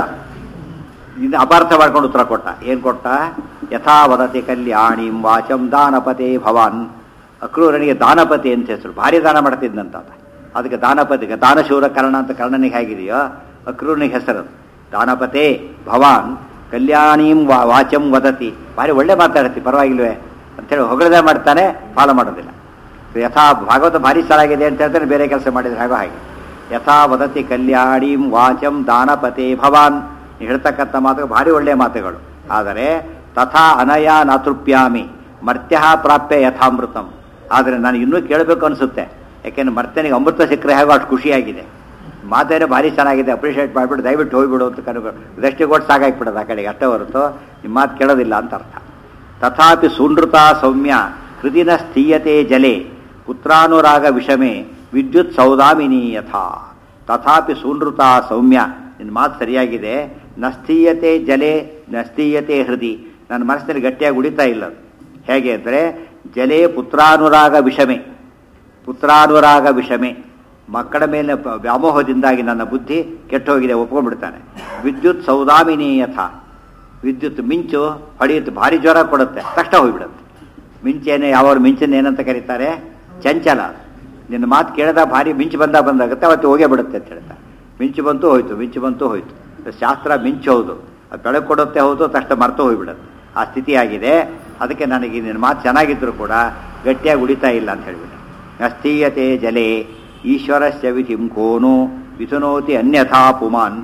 Speaker 1: ಇದು ಅಪಾರ್ಥ ಮಾಡ್ಕೊಂಡು ಉತ್ತರ ಕೊಟ್ಟ. ಏನು ಕೊಟ್ಟ? ಯಥಾ ವದತಿ ಕಲ್ಯಾಣಿಂ ವಾಚಂ ದಾನಪತೆ ಭವಾನ್. ಅಕ್ರೂರನಿಗೆ ದಾನಪತಿ ಅಂತ ಹೆಸರು, ಭಾರಿ ದಾನ ಮಾಡ್ತಿದ್ದಂತ. ಅದಕ್ಕೆ ದಾನಪತಿಗೆ ದಾನಶೂರ ಕರ್ಣ ಅಂತ ಕರ್ಣನಿಗೆ ಹೇಗಿದೆಯೋ ಅಕ್ರೂರನಿಗೆ ಹೆಸರು ದಾನಪತೆ ಭವಾನ್. ಕಲ್ಯಾಣಿಂ ವಾ ವಾಚಂ ವದತಿ, ಭಾರಿ ಒಳ್ಳೆ ಮಾತಾಡ್ತಿ, ಪರವಾಗಿಲ್ವೇ ಅಂತೇಳಿ ಹೊಗಳದೆ ಮಾಡ್ತಾನೆ, ಫಾಲೋ ಮಾಡೋದಿಲ್ಲ. ಯಥಾ ಭಾಗವತ ಭಾರಿ ಚೆನ್ನಾಗಿದೆ ಅಂತ ಹೇಳ್ತಾನೆ, ಬೇರೆ ಕೆಲಸ ಮಾಡಿದ್ರೆ ಹಾಗೋ ಹಾಗೆ. ಯಥಾ ವದತಿ ಕಲ್ಯಾಣಿಂ ವಾಚಂ ದಾನಪತೆ ಭವಾನ್. ಹೇಳ್ತಕ್ಕಂಥ ಮಾತುಗಳು ಭಾರಿ ಒಳ್ಳೆಯ ಮಾತುಗಳು. ಆದರೆ ತಥಾ ಅನಯ ನಾತೃಪ್ಯಾಮಿ ಮರ್ತ್ಯ ಪ್ರಾಪ್ಯ ಯಥಾಮೃತಂ. ಆದರೆ ನಾನು ಇನ್ನೂ ಕೇಳಬೇಕು ಅನಿಸುತ್ತೆ, ಯಾಕೆಂದ್ರೆ ಮರ್ತ್ಯನಿಗೆ ಅಮೃತ ಸಿಕ್ಕರೆ ಹೇಗೋ ಅಷ್ಟು ಖುಷಿಯಾಗಿದೆ. ಮಾತೇನೆ ಭಾರಿ ಚೆನ್ನಾಗಿದೆ, ಅಪ್ರಿಷಿಯೇಟ್ ಮಾಡಿಬಿಟ್ಟು ದಯವಿಟ್ಟು ಹೋಗ್ಬಿಡು ಅಂತ ಕನ್ಬೇಕು. ದೃಷ್ಟಿ ಕೊಟ್ಟು ಸಾಕಾಗಿಬಿಡೋದು ಆ ಕಡೆಗೆ, ಅಷ್ಟೇ ಹೊರತು ನಿಮ್ಮ ಮಾತು ಕೇಳೋದಿಲ್ಲ ಅಂತ ಅರ್ಥ. ತಥಾಪಿ ಸುನೃತ ಸೌಮ್ಯ ಹೃದಿನ ಸ್ಥೀಯತೆ ಜಲೆ ಪುತ್ರಾನುರಾಗ ವಿಷಮೆ ವಿದ್ಯುತ್ ಸೌದಾಮಿನಿ ಯಥಾ. ತಥಾಪಿ ಸುನೃತ ಸೌಮ್ಯ, ನಿನ್ನ ಮಾತು ಸರಿಯಾಗಿದೆ. ನಸ್ಥೀಯತೆ ಜಲೆ ನಸ್ಥೀಯತೆ ಹೃದಿ, ನನ್ನ ಮನಸ್ಸಿನಲ್ಲಿ ಗಟ್ಟಿಯಾಗಿ ಉಳಿತಾ ಇಲ್ಲ. ಹೇಗೆ ಅಂದರೆ ಜಲೆ ಪುತ್ರಾನುರಾಗ ವಿಷಮೆ, ಪುತ್ರಾನುರಾಗ ವಿಷಮೆ, ಮಕ್ಕಳ ಮೇಲೆ ವ್ಯಾಮೋಹದಿಂದಾಗಿ ನನ್ನ ಬುದ್ಧಿ ಕೆಟ್ಟೋಗಿದೆ, ಒಪ್ಕೊಂಡ್ಬಿಡ್ತಾನೆ. ವಿದ್ಯುತ್ ಸೌದಾಮಿನಿ ಯಥ, ವಿದ್ಯುತ್ ಮಿಂಚು ಹೊಡೆಯುತ್ತೆ, ಭಾರಿ ಜ್ವರ ಕೊಡುತ್ತೆ, ತಕ್ಷಣ ಹೋಗ್ಬಿಡುತ್ತೆ. ಮಿಂಚೇನೆ ಯಾವಾಗ ಮಿಂಚನ್ನ ಏನಂತ ಕರೀತಾರೆ? ಚಂಚಲ. ನಿನ್ನ ಮಾತು ಕೇಳಿದ ಭಾರಿ ಮಿಂಚು ಬಂದ ಬಂದಾಗುತ್ತೆ, ಅವತ್ತು ಹೋಗೇ ಬಿಡುತ್ತೆ ಅಂತ ಹೇಳ್ತಾರೆ. ಮಿಂಚು ಬಂತು ಹೋಯ್ತು, ಮಿಂಚು ಬಂತು ಹೋಯ್ತು. ಶಾಸ್ತ್ರ ಮಿಂಚು ಹೌದು, ಅದು ಬೆಳಕು ಕೊಡುತ್ತೆ ಹೌದು, ತಕ್ಷಣ ಮರ್ತು ಹೋಗ್ಬಿಡುತ್ತೆ. ಆ ಸ್ಥಿತಿಯಾಗಿದೆ. ಅದಕ್ಕೆ ನನಗೆ ನಿನ್ನ ಮಾತು ಚೆನ್ನಾಗಿದ್ರು ಕೂಡ ಗಟ್ಟಿಯಾಗಿ ಉಳಿತಾ ಇಲ್ಲ ಅಂತ ಹೇಳ್ಬಿಟ್ಟು. ಅಸ್ಥೀಯತೆ ಜಲೆ ಈಶ್ವರಸ್ಯ ವಿಧಿಂ ಕೋನು ವಿಧುನೋತಿ ಅನ್ಯಥಾ ಪುಮಾನ್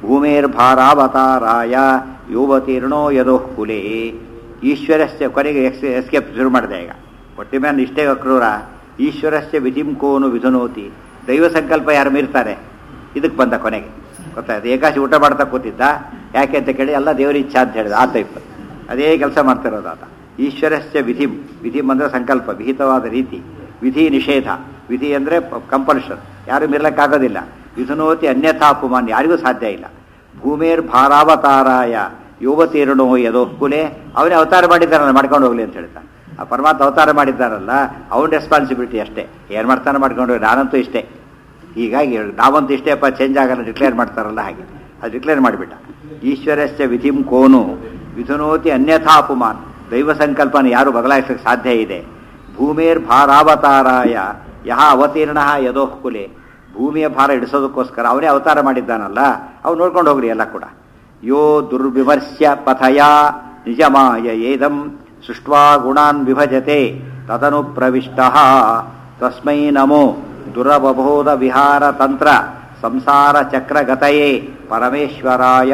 Speaker 1: ಭೂಮೇರ್ಭಾರಾವತಾರಾಯ ಯುವತೀರ್ಣೋ ಯದೋ ಕುಲೇ. ಈಶ್ವರಸ್ಯ ಕೊನೆಗೆ ಎಕ್ಸ್ ಎಸ್ಕೇಪ್ ಶುರು ಮಾಡಿದೆ. ಈಗ ಒಟ್ಟಿ ಮೇಲೆ ಇಷ್ಟೇ ಅಕ್ರೂರ. ಈಶ್ವರಸ್ಯ ವಿಧಿಂ ಕೋನು ವಿಧುನೋತಿ, ದೈವ ಸಂಕಲ್ಪ ಯಾರು ಮೀರ್ತಾರೆ ಇದಕ್ಕೆ ಬಂದ ಕೊನೆಗೆ. ಗೊತ್ತಾಯ್ತು? ಏಕಾಶಿ ಊಟ ಮಾಡ್ತಾ ಕೂತಿದ್ದ, ಯಾಕೆ ಅಂತ ಕೇಳಿ ಎಲ್ಲ ದೇವರ ಇಚ್ಛಾ ಅಂತ ಹೇಳಿದ. ಆತ ಇಪ್ಪ ಅದೇ ಕೆಲಸ ಮಾಡ್ತಿರೋದು ಆತ. ಈಶ್ವರಸ್ಯ ವಿಧಿಂ, ವಿಧಿಂ ಅಂದರೆ ಸಂಕಲ್ಪ, ವಿಹಿತವಾದ ರೀತಿ. ವಿಧಿ ನಿಷೇಧ, ವಿಧಿ ಅಂದರೆ ಕಂಪಲ್ಷನ್, ಯಾರು ಮೀರ್ಲಕ್ಕಾಗೋದಿಲ್ಲ. ವಿಧುನೋತಿ ಅನ್ಯಥಾ ಪುಮಾನ್, ಯಾರಿಗೂ ಸಾಧ್ಯ ಇಲ್ಲ. ಭೂಮೇರ್ ಭಾರಾವತಾರಾಯ ಯುವತೀರ್ಣೋ ಯದೋ ಕುಲೆ, ಅವನೇ ಅವತಾರ ಮಾಡಿದ್ದಾರಲ್ಲ, ಮಾಡ್ಕೊಂಡು ಹೋಗ್ಲಿ ಅಂತ ಹೇಳ್ತಾನೆ. ಆ ಪರಮಾತ್ಮ ಅವತಾರ ಮಾಡಿದ್ದಾರಲ್ಲ, ಅವನ ರೆಸ್ಪಾನ್ಸಿಬಿಲಿಟಿ ಅಷ್ಟೇ. ಏನು ಮಾಡ್ತಾನೆ ಮಾಡ್ಕೊಂಡು ಹೋಗಿ, ನಾನಂತೂ ಇಷ್ಟೇ. ಹೀಗಾಗಿ ನಾವಂತೂ ಇಷ್ಟೇಪ್ಪ, ಚೇಂಜ್ ಆಗಲ್ಲ ಡಿಕ್ಲೇರ್ ಮಾಡ್ತಾರಲ್ಲ ಹಾಗೆ, ಅದು ಡಿಕ್ಲೇರ್ ಮಾಡಿಬಿಟ್ಟ. ಈಶ್ವರಸ್ಯ ವಿಧಿಂ ಕೋನು ವಿಧುನೋತಿ ಅನ್ಯಥಾ ಅಪುಮಾನ್, ದೈವ ಸಂಕಲ್ಪನ ಯಾರು ಬದಲಾಯಿಸಕ್ಕೆ ಸಾಧ್ಯ ಇದೆ. ಭೂಮೇರ್ ಭಾರಾವತಾರಾಯ ಯಹ ಅವತೀರ್ಣ ಯದೋಃ ಕುಲೆ, ಭೂಮಿಯ ಭಾರ ಇಡಿಸೋದಕ್ಕೋಸ್ಕರ ಅವನೇ ಅವತಾರ ಮಾಡಿದ್ದಾನಲ್ಲ, ಅವ್ನು ನೋಡ್ಕೊಂಡು ಹೋಗ್ರಿ ಎಲ್ಲ ಕೂಡ. ಯೋ ದುರ್ವಿಮರ್ಶ್ಯ ಪಥಯ ನಿಜಮಾಯ ಏದಂ ಸೃಷ್ಟ್ವಾ ಗುಣಾನ್ ವಿಭಜತೆ ತದನು ಪ್ರವಿಷ್ಟ ತಸ್ಮೈ ನಮೋ ದುರವಬೋಧ ವಿಹಾರ ತಂತ್ರ ಸಂಸಾರ ಚಕ್ರ ಗತಯೇ ಪರಮೇಶ್ವರಾಯ.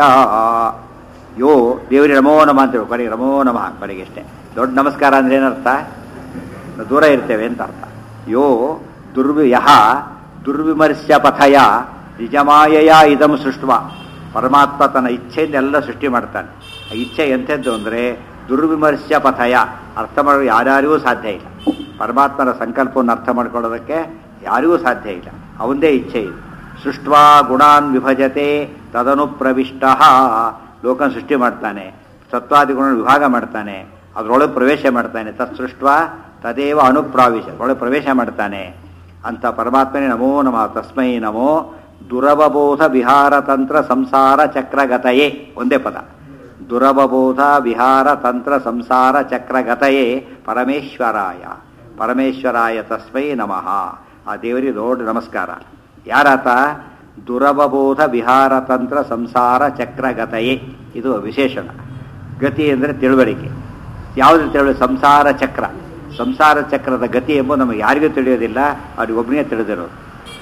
Speaker 1: ಯೋ ದೇವರಿಗೆ ನಮೋ ನಮಃ ಅಂತೇಳಿ ಕೊನೆಗೆ ನಮೋ ನಮಃ ಕೊನೆಗೆ ಇಷ್ಟೇ. ದೊಡ್ಡ ನಮಸ್ಕಾರ ಅಂದ್ರೆ ಏನರ್ಥ? ದೂರ ಇರ್ತೇವೆ ಅಂತ ಅರ್ಥ. ಯೋ ದುರ್ವಿ ಯಹ ದುರ್ವಿಮರ್ಶ್ಯ ಪಥಯ ನಿಜಮಾಯಯ ಇದಂ ಸೃಷ್ಟ್ವ. ಪರಮಾತ್ಮ ತನ್ನ ಇಚ್ಛೆಯಿಂದ ಎಲ್ಲ ಸೃಷ್ಟಿ ಮಾಡ್ತಾನೆ. ಆ ಇಚ್ಛೆ ಎಂಥದ್ದು ಅಂದರೆ ದುರ್ವಿಮರ್ಶ್ಯ ಪಥಯ, ಅರ್ಥ ಮಾಡೋ ಯಾರ್ಯಾರಿಗೂ ಸಾಧ್ಯ ಇಲ್ಲ. ಪರಮಾತ್ಮನ ಸಂಕಲ್ಪವನ್ನು ಅರ್ಥ ಮಾಡ್ಕೊಳ್ಳೋದಕ್ಕೆ ಯಾರಿಗೂ ಸಾಧ್ಯ ಇಲ್ಲ, ಅವಂದೇ ಇಚ್ಛೆ ಇದೆ. ಸೃಷ್ಟ್ವಾ ಗುಣಾನ್ ವಿಭಜತೆ ತದನು ಪ್ರವಿಷ್ಟ. ಲೋಕನ ಸೃಷ್ಟಿ ಮಾಡ್ತಾನೆ, ಸತ್ವಾದಿ ಗುಣ ವಿಭಾಗ ಮಾಡ್ತಾನೆ, ಅದರೊಳಗೆ ಪ್ರವೇಶ ಮಾಡ್ತಾನೆ. ತತ್ ಸೃಷ್ಟ್ವಾ ತದೇವ ಅನುಪ್ರಾವಿಶ, ಒಳಗೆ ಪ್ರವೇಶ ಮಾಡ್ತಾನೆ ಅಂತ ಪರಮಾತ್ಮನೇ ನಮೋ ನಮಃ. ತಸ್ಮೈ ನಮೋ ದುರವಬೋಧ ವಿಹಾರ ತಂತ್ರ ಸಂಸಾರ ಚಕ್ರಗತಯೇ. ಒಂದೇ ಪದ, ದುರವಬೋಧ ವಿಹಾರ ತಂತ್ರ ಸಂಸಾರ ಚಕ್ರಗತಯೇ ಪರಮೇಶ್ವರಾಯ. ಪರಮೇಶ್ವರಾಯ ತಸ್ಮೈ ನಮಃ. ಆ ದೇವರಿಗೆ ದೊಡ್ಡ ನಮಸ್ಕಾರ. ಯಾರಾತ? ದುರವಬೋಧ ವಿಹಾರ ತಂತ್ರ ಸಂಸಾರ ಚಕ್ರಗತಯೇ. ಇದು ವಿಶೇಷಣ. ಗತಿ ಅಂದರೆ ತಿಳುವಳಿಕೆ. ಯಾವುದು ತಿಳುವಳಿಕೆ? ಸಂಸಾರ ಚಕ್ರ. ಸಂಸಾರ ಚಕ್ರದ ಗತಿ ಎಂಬುದು ನಮಗೆ ಯಾರಿಗೂ ತಿಳಿಯೋದಿಲ್ಲ, ಅವ್ರಿಗೊಬ್ಬನೇ ತಿಳಿದಿರೋದು.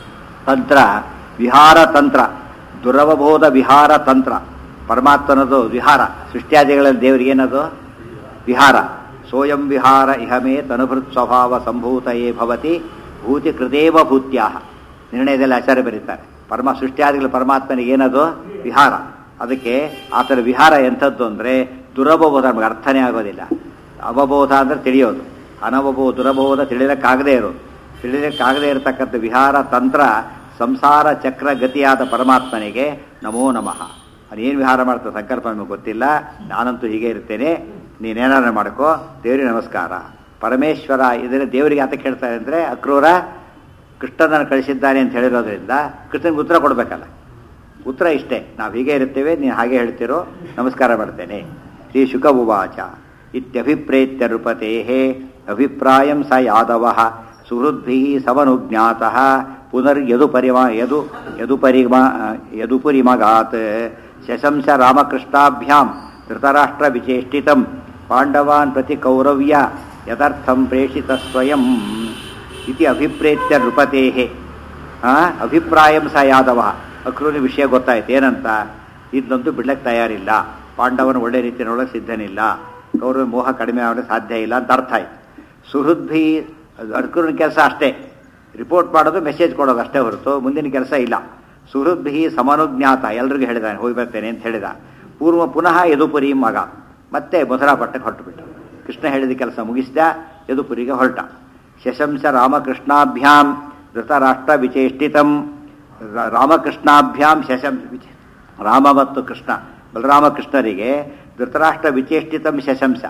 Speaker 1: ತಂತ್ರ ವಿಹಾರ ತಂತ್ರ, ದುರವಬೋಧ ವಿಹಾರ ತಂತ್ರ. ಪರಮಾತ್ಮನದು ವಿಹಾರ. ಸೃಷ್ಟ್ಯಾದಿಗಳಲ್ಲಿ ದೇವರಿಗೆ ಏನದು? ವಿಹಾರ. ಸೋಯಂ ವಿಹಾರ ಇಹಮೇ ತನುಭೃತ್ ಸ್ವಭಾವ ಸಂಭೂತಯೇ ಭವತಿ ಭೂತಿ ಕೃತೇವ ಭೂತ್ಯಾಹ. ನಿರ್ಣಯದಲ್ಲಿ ಆಚಾರ್ಯ ಬರೀತಾರೆ. ಪರಮ ಸೃಷ್ಟ್ಯಾದಿಗಳ ಪರಮಾತ್ಮನಿಗೆ ಏನದು? ವಿಹಾರ. ಅದಕ್ಕೆ ಆತನ ವಿಹಾರ ಎಂಥದ್ದು ಅಂದರೆ ದುರವಬೋಧ, ನಮಗೆ ಅರ್ಥನೇ ಆಗೋದಿಲ್ಲ. ಅವಬೋಧ ಅಂದರೆ ತಿಳಿಯೋದು, ಅನವಬೋಧ ದುರಬೋಧ ತಿಳಿಯೋಕ್ಕಾಗದೇ ಇರೋದು. ತಿಳಿಯೋಕ್ಕಾಗದೇ ಇರತಕ್ಕಂಥ ವಿಹಾರ ತಂತ್ರ ಸಂಸಾರ ಚಕ್ರ ಗತಿಯಾದ ಪರಮಾತ್ಮನಿಗೆ ನಮೋ ನಮಃ. ಅವನೇನು ವಿಹಾರ ಮಾಡ್ತಾ ಸಂಕಲ್ಪ ನಮಗೆ ಗೊತ್ತಿಲ್ಲ, ನಾನಂತೂ ಹೀಗೆ ಇರ್ತೇನೆ, ನೀನೇನಾರು ಮಾಡ್ಕೋ, ದೇವರಿಗೆ ನಮಸ್ಕಾರ. ಪರಮೇಶ್ವರ ಇದನ್ನು ದೇವರಿಗೆ ಆತ ಕೇಳ್ತಾರೆ ಅಂದರೆ ಅಕ್ರೂರ ಕೃಷ್ಣನನ್ನು ಕಳಿಸಿದ್ದಾನೆ ಅಂತ ಹೇಳಿರೋದ್ರಿಂದ ಕೃಷ್ಣನಿಗೆ ಉತ್ತರ ಕೊಡಬೇಕಲ್ಲ. ಉತ್ತರ ಇಷ್ಟೇ, ನಾವು ಹೀಗೆ ಇರ್ತೇವೆ, ನೀನು ಹಾಗೆ ಹೇಳ್ತಿರೋ, ನಮಸ್ಕಾರ ಮಾಡ್ತೇನೆ. ಶ್ರೀ ಶುಕ ಉವಾಚ ಇತ್ಯಭಿಪ್ರೇತ್ಯ ನೃಪತೆ ಅಭಿಪ್ರಾಯಂ ಸ ಯಾದವ ಸುಹೃದ್ಭಿ ಸಮನುಜ್ಞಾತಃ ಪುನರ್ಯದು ಪರಿಮಾ ಯದು ಯದು ಪರಿಮಾ ಯದುಪುರಿಮಗಾತ್ ಶಶಂಸ ರಾಮಕೃಷ್ಣಾಭ್ಯಾಂ ಧೃತರಾಷ್ಟ್ರ ವಿಚೇಷ್ಟಿತಂ ಪಾಂಡವಾನ್ ಪ್ರತಿ ಕೌರವ್ಯ ಯದರ್ಥಂ ಪ್ರೇಷಿತ ಸ್ವಯಂ ಇತಿ ಅಭಿಪ್ರೇತ್ಯ ನೃಪತೆ. ಅಭಿಪ್ರಾಯಂ ಸ ಯಾದವ. ಅಕ್ರೂರಿ ವಿಷಯ ಗೊತ್ತಾಯ್ತು. ಏನಂತ? ಇದಂತೂ ಬಿಡ್ಲಕ್ಕೆ ತಯಾರಿಲ್ಲ, ಪಾಂಡವನ ಒಳ್ಳೆ ರೀತಿಯೊಳಗೆ ಸಿದ್ಧನಿಲ್ಲ, ಕೌರವ ಮೋಹ ಕಡಿಮೆ ಆಗಲು ಸಾಧ್ಯ ಇಲ್ಲ ಅಂತ ಅರ್ಥ ಆಯ್ತು. ಸುಹೃದ್ಭಿ, ಅಕ್ರೂರಿನ ಕೆಲಸ ಅಷ್ಟೇ, ರಿಪೋರ್ಟ್ ಮಾಡೋದು, ಮೆಸೇಜ್ ಕೊಡೋದು ಅಷ್ಟೇ ಹೊರತು ಮುಂದಿನ ಕೆಲಸ ಇಲ್ಲ. ಸುಹೃದ್ಭಿ ಸಮನುಜ್ಞಾತ, ಎಲ್ರಿಗೂ ಹೇಳಿದಾನೆ ಹೋಗಿ ಬರ್ತೇನೆ ಅಂತ ಹೇಳಿದ. ಪೂರ್ವ ಪುನಃ ಯದುಪುರಿ ಮಗ, ಮತ್ತೆ ಮಧುರಾ ಪಟ್ಟಕ್ಕೆ ಹೊರಟುಬಿಟ್ಟ. ಕೃಷ್ಣ ಹೇಳಿದ ಕೆಲಸ ಮುಗಿಸಿದ, ಯದುಪುರಿಗೆ ಹೊರಟ. ಶಶಂಸ ರಾಮಕೃಷ್ಣಾಭ್ಯಾಂ ಧೃತರಾಷ್ಟ್ರ ವಿಚೇಷ್ಟಿತಂ. ರಾಮಕೃಷ್ಣಾಭ್ಯಾಂ ಶಶಂಸ ವಿಚೇ ರಾಮ ಮತ್ತು ಕೃಷ್ಣ, ಬಲರಾಮಕೃಷ್ಣರಿಗೆ ಧೃತರಾಷ್ಟ್ರ ವಿಚೇಷ್ಟಿತಂ ಶಶಂಸ.